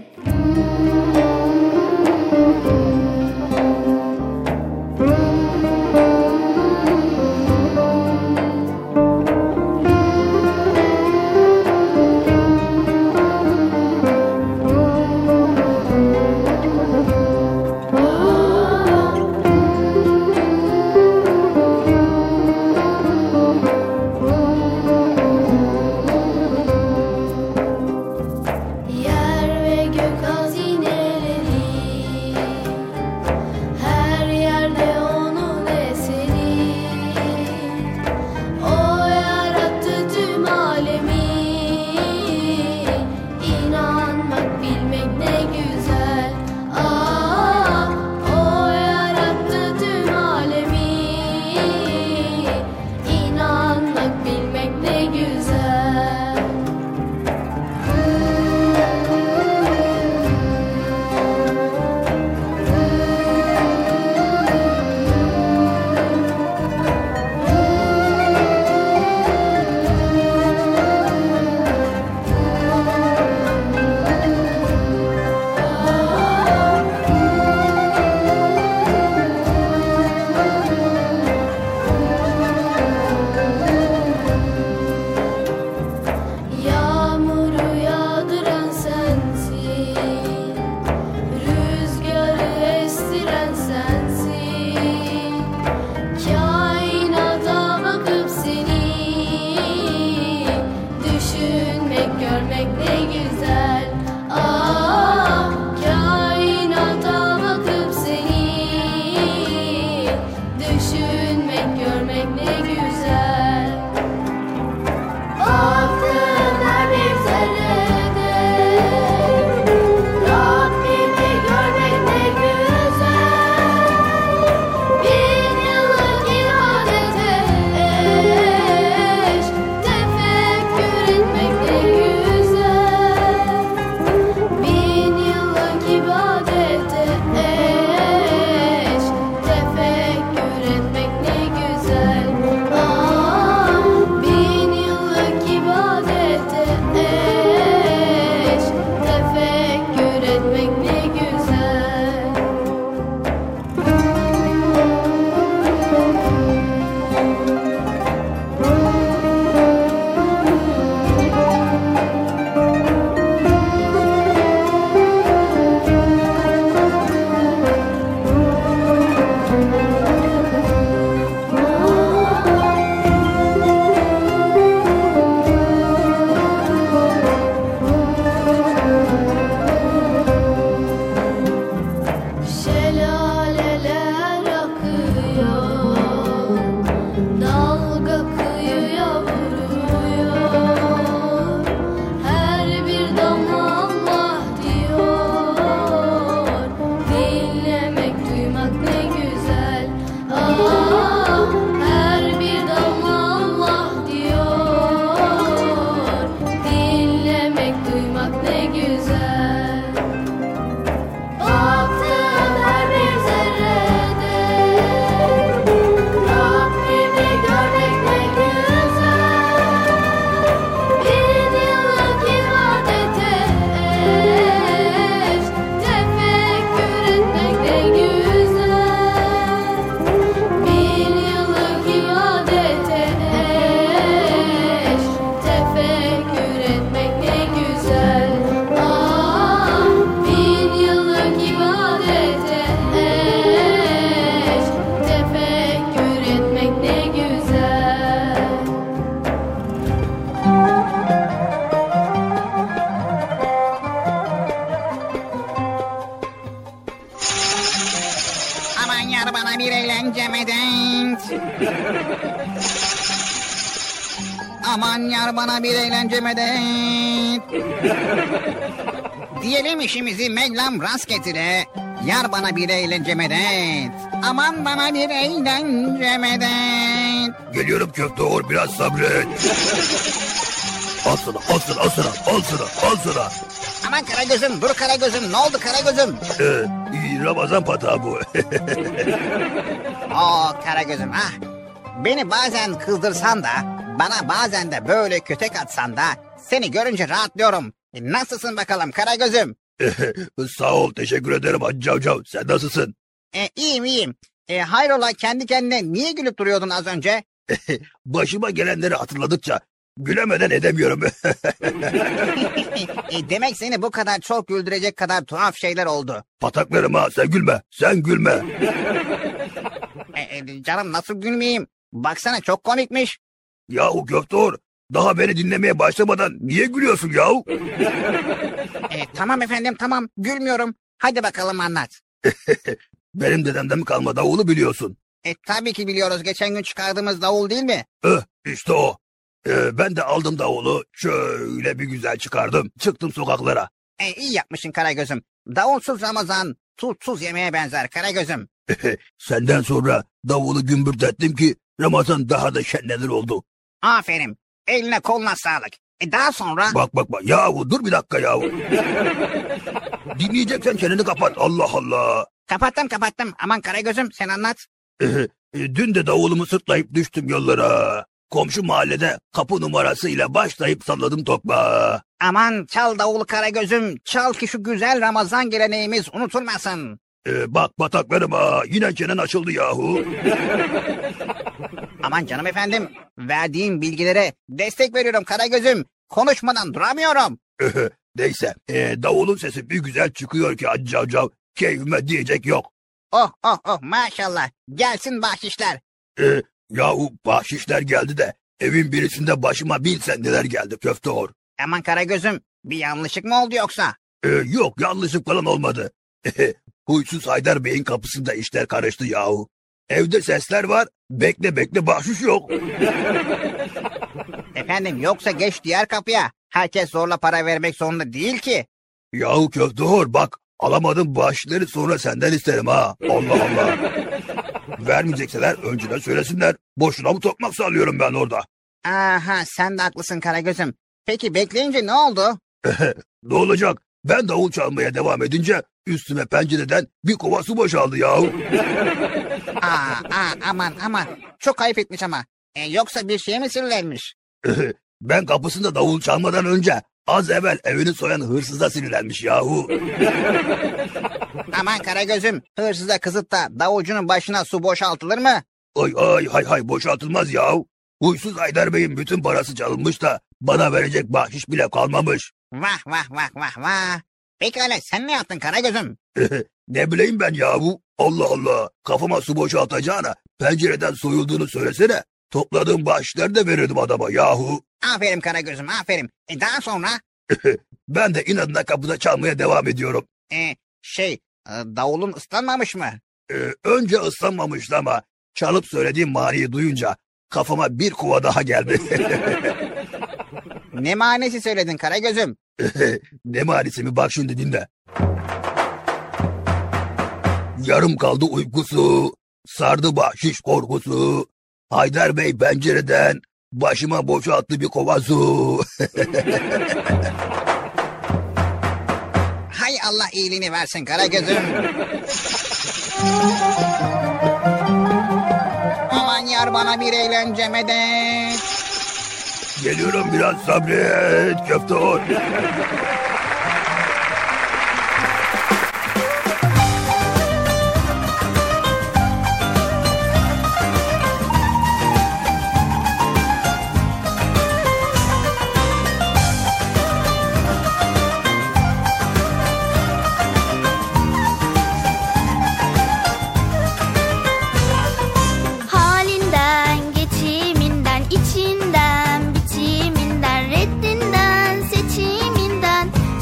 eğlence medet. Aman yar bana bir eğlence medet. Diyelim işimizi Mevlam rast getire. Yar bana bir eğlence medet. Aman bana bir eğlence medet. Geliyorum Köfteoğlu, biraz sabret. Al sana, al sana, al sana, al sana, al sana. Aman Karagöz'üm, dur Karagöz'üm, ne oldu Karagöz'üm? Ramazan patağı bu. Karagöz'üm ah. Beni bazen kızdırsan da, bana bazen de böyle kötek atsan da seni görünce rahatlıyorum. Nasılsın bakalım Karagöz'üm? Sağ ol, teşekkür ederim Hacı Cavcav. Sen nasılsın? İyiyim. Hayrola kendi kendine niye gülüp duruyordun az önce? Başıma gelenleri hatırladıkça gülemeden edemiyorum. Demek seni bu kadar çok güldürecek kadar tuhaf şeyler oldu. Pataklarım ha, sen gülme, sen gülme. Canım nasıl gülmeyeyim? Baksana çok komikmiş. Yahu Köfteoğlu, daha beni dinlemeye başlamadan niye gülüyorsun yahu? Tamam efendim tamam, gülmüyorum. Hadi bakalım anlat. Benim dedemden mi kalma davulu biliyorsun. Tabii ki biliyoruz, geçen gün çıkardığımız davul değil mi? İşte o. Ben de aldım davulu, şöyle bir güzel çıkardım. Çıktım sokaklara. İyi yapmışsın Karagöz'üm. Davulsuz Ramazan tuzsuz yemeğe benzer Karagöz'üm. Senden sonra davulu gümbürtettim ki Ramazan daha da şenlenir oldu. Aferin. Eline koluna sağlık. Daha sonra... Bak. Yahu dur bir dakika yahu. Dinleyeceksen çeneni kapat. Allah Allah. Kapattım. Aman Karagöz'üm sen anlat. Dün de davulumu sırtlayıp düştüm yollara. Komşu mahallede kapı numarasıyla başlayıp salladım tokmağı. Aman çal davulu Karagöz'üm. Çal ki şu güzel Ramazan geleneğimiz unutulmasın. Bak bataklarıma yine çenen açıldı yahu. Aman canım efendim. Verdiğim bilgilere destek veriyorum Karagöz'üm. Konuşmadan duramıyorum. Neyse davulun sesi bir güzel çıkıyor ki Hacı Cavcav. Keyfime diyecek yok. Oh maşallah. Gelsin bahşişler. Yahu bahşişler geldi de evin birisinde başıma 1000 sendiler geldi Köfteoğlu. Aman Karagöz'üm bir yanlışlık mı oldu yoksa? Yok yanlışlık falan olmadı. Huysuz Haydar Bey'in kapısında işler karıştı yahu. Evde sesler var, bekle bahşiş yok. Efendim yoksa geç diğer kapıya. Herkes zorla para vermek zorunda değil ki. Yahu Köfteoğlu bak, alamadım bahşişleri sonra senden isterim ha. Allah. Vermeyecekseler önceden söylesinler. Boşuna mı tokmak sağlıyorum ben orada? Aha sen de haklısın Karagöz'üm. Peki bekleyince ne oldu? Ne olacak? Ben davul çalmaya devam edince üstüme pencereden bir kova su boşaldı yahu. Aman. Çok ayıp etmiş ama. Yoksa bir şeye mi sinirlenmiş? Ben kapısında davul çalmadan önce az evvel evini soyan hırsıza sinirlenmiş yahu. Aman Karagöz'üm, hırsıza kızıp da davulcunun başına su boşaltılır mı? Hay boşaltılmaz yahu. Huysuz Haydar Bey'in bütün parası çalınmış da bana verecek bahşiş bile kalmamış. Vah. Pekala sen ne yaptın Karagöz'üm? Ne bileyim ben yahu. Allah. Kafama su boşaltacağına pencereden soyulduğunu söylesene. Topladığım bahşişleri de verirdim adama yahu. Aferin Karagöz'üm aferin. Daha sonra? Ben de inadına kapıda çalmaya devam ediyorum. Davulun ıslanmamış mı? Önce ıslanmamıştı ama çalıp söylediğim maniyi duyunca kafama bir kuva daha geldi. Ne manisi söyledin Karagöz'üm? Ne manisi mi? Bak şimdi dinle. Yarım kaldı uykusu, sardı bahşiş korkusu. Haydar Bey pencereden başıma boşalttı bir kova su. Hay Allah iyiliğini versin Karagöz'üm. Aman yar bana bir eğlence medet. Geliyorum biraz sabret Köfteoğlu. İçinden, biçiminden, reddinden, seçiminden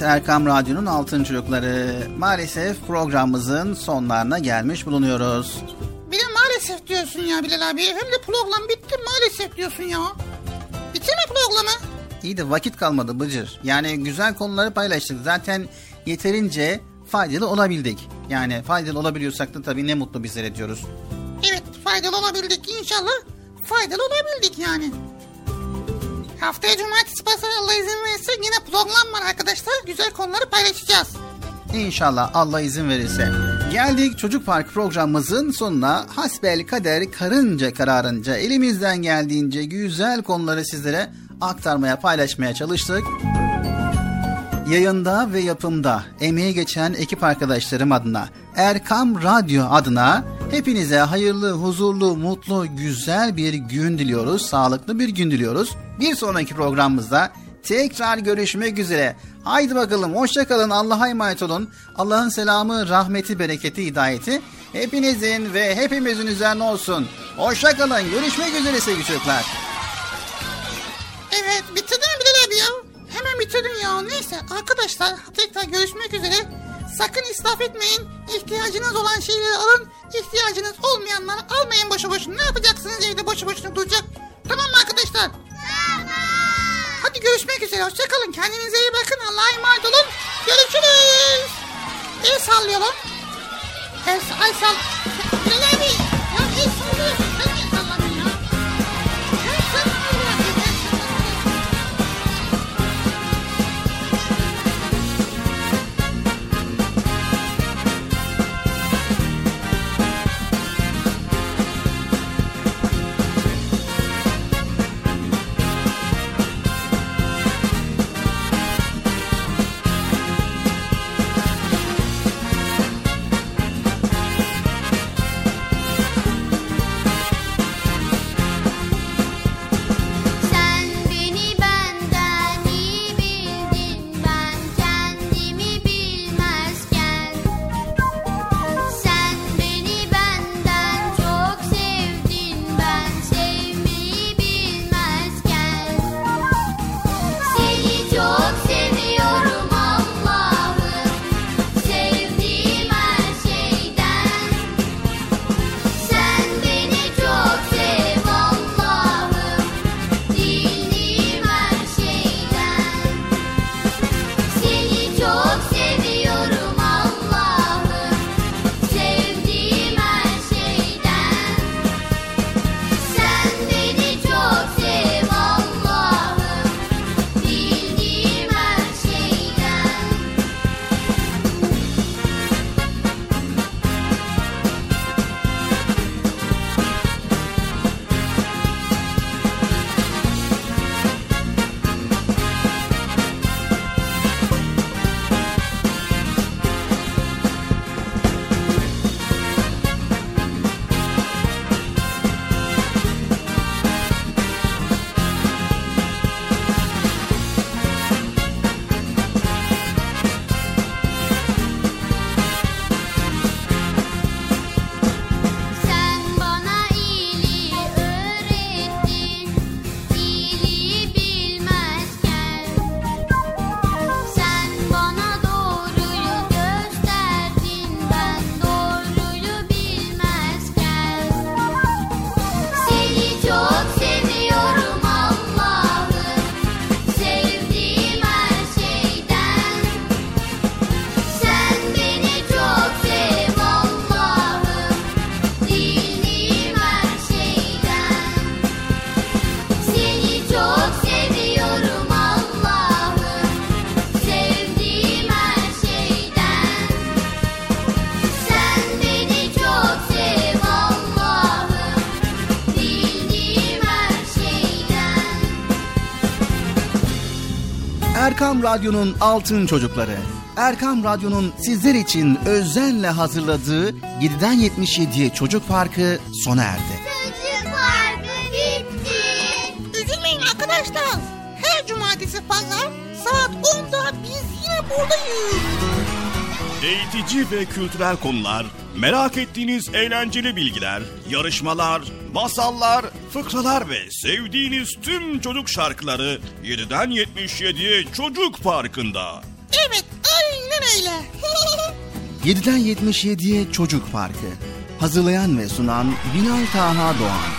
Erkam Radyo'nun Altın Çocukları. Maalesef programımızın sonlarına gelmiş bulunuyoruz. Bir de maalesef diyorsun ya Bilal abi. Hem de program bitti maalesef diyorsun ya. Bitti mi programı? İyi de vakit kalmadı Bıcır. Yani güzel konuları paylaştık. Zaten yeterince faydalı olabildik. Yani faydalı olabiliyorsak da tabii ne mutlu bizlere diyoruz. Evet, faydalı olabildik inşallah. Faydalı olabildik yani. Haftaya cumartesi pazar Allah izin verirse yine program var arkadaşlar. Güzel konuları paylaşacağız. İnşallah Allah izin verirse. Geldik Çocuk Park programımızın sonuna. Hasbel kader karınca kararınca elimizden geldiğince güzel konuları sizlere aktarmaya, paylaşmaya çalıştık. Yayında ve yapımda emeği geçen ekip arkadaşlarım adına, Erkam Radyo adına hepinize hayırlı, huzurlu, mutlu, güzel bir gün diliyoruz. Sağlıklı bir gün diliyoruz. Bir sonraki programımızda tekrar görüşmek üzere. Haydi bakalım, hoşça kalın, Allah'a emanet olun. Allah'ın selamı, rahmeti, bereketi, hidayeti hepinizin ve hepimizin üzerine olsun. Hoşça kalın, görüşmek üzere sevgili çocuklar. Evet, bitirdin mi Bilal abi ya? Hemen bitirdin ya. Neyse arkadaşlar, tekrar görüşmek üzere. Sakın israf etmeyin. İhtiyacınız olan şeyleri alın. İhtiyacınız olmayanları almayın boşu boşuna. Ne yapacaksınız evde boşu boşuna duracak? Tamam mı arkadaşlar? Tamam. Hadi görüşmek üzere. Hoşçakalın. Kendinize iyi bakın. Allah'a emanet olun. Görüşürüz. El sallayalım. El sall. Bilal abi. Ya el sallıyorsun. Sen niye salladın ya? El sallıyorsun. Erkam Radyo'nun Altın Çocukları. Erkam Radyo'nun sizler için özenle hazırladığı 7'den 77'ye Çocuk Parkı sona erdi. Çocuk Parkı bitti. Üzülmeyin arkadaşlar. Her cumartesi pazar saat 10'da biz yine buradayız. Eğitici ve kültürel konular, merak ettiğiniz eğlenceli bilgiler, yarışmalar, masallar, fıkralar ve sevdiğiniz tüm çocuk şarkıları 7'den 77'ye Çocuk Parkı'nda. Evet, aynen öyle. 7'den 77'ye Çocuk Parkı. Hazırlayan ve sunan Binal Taha Doğan.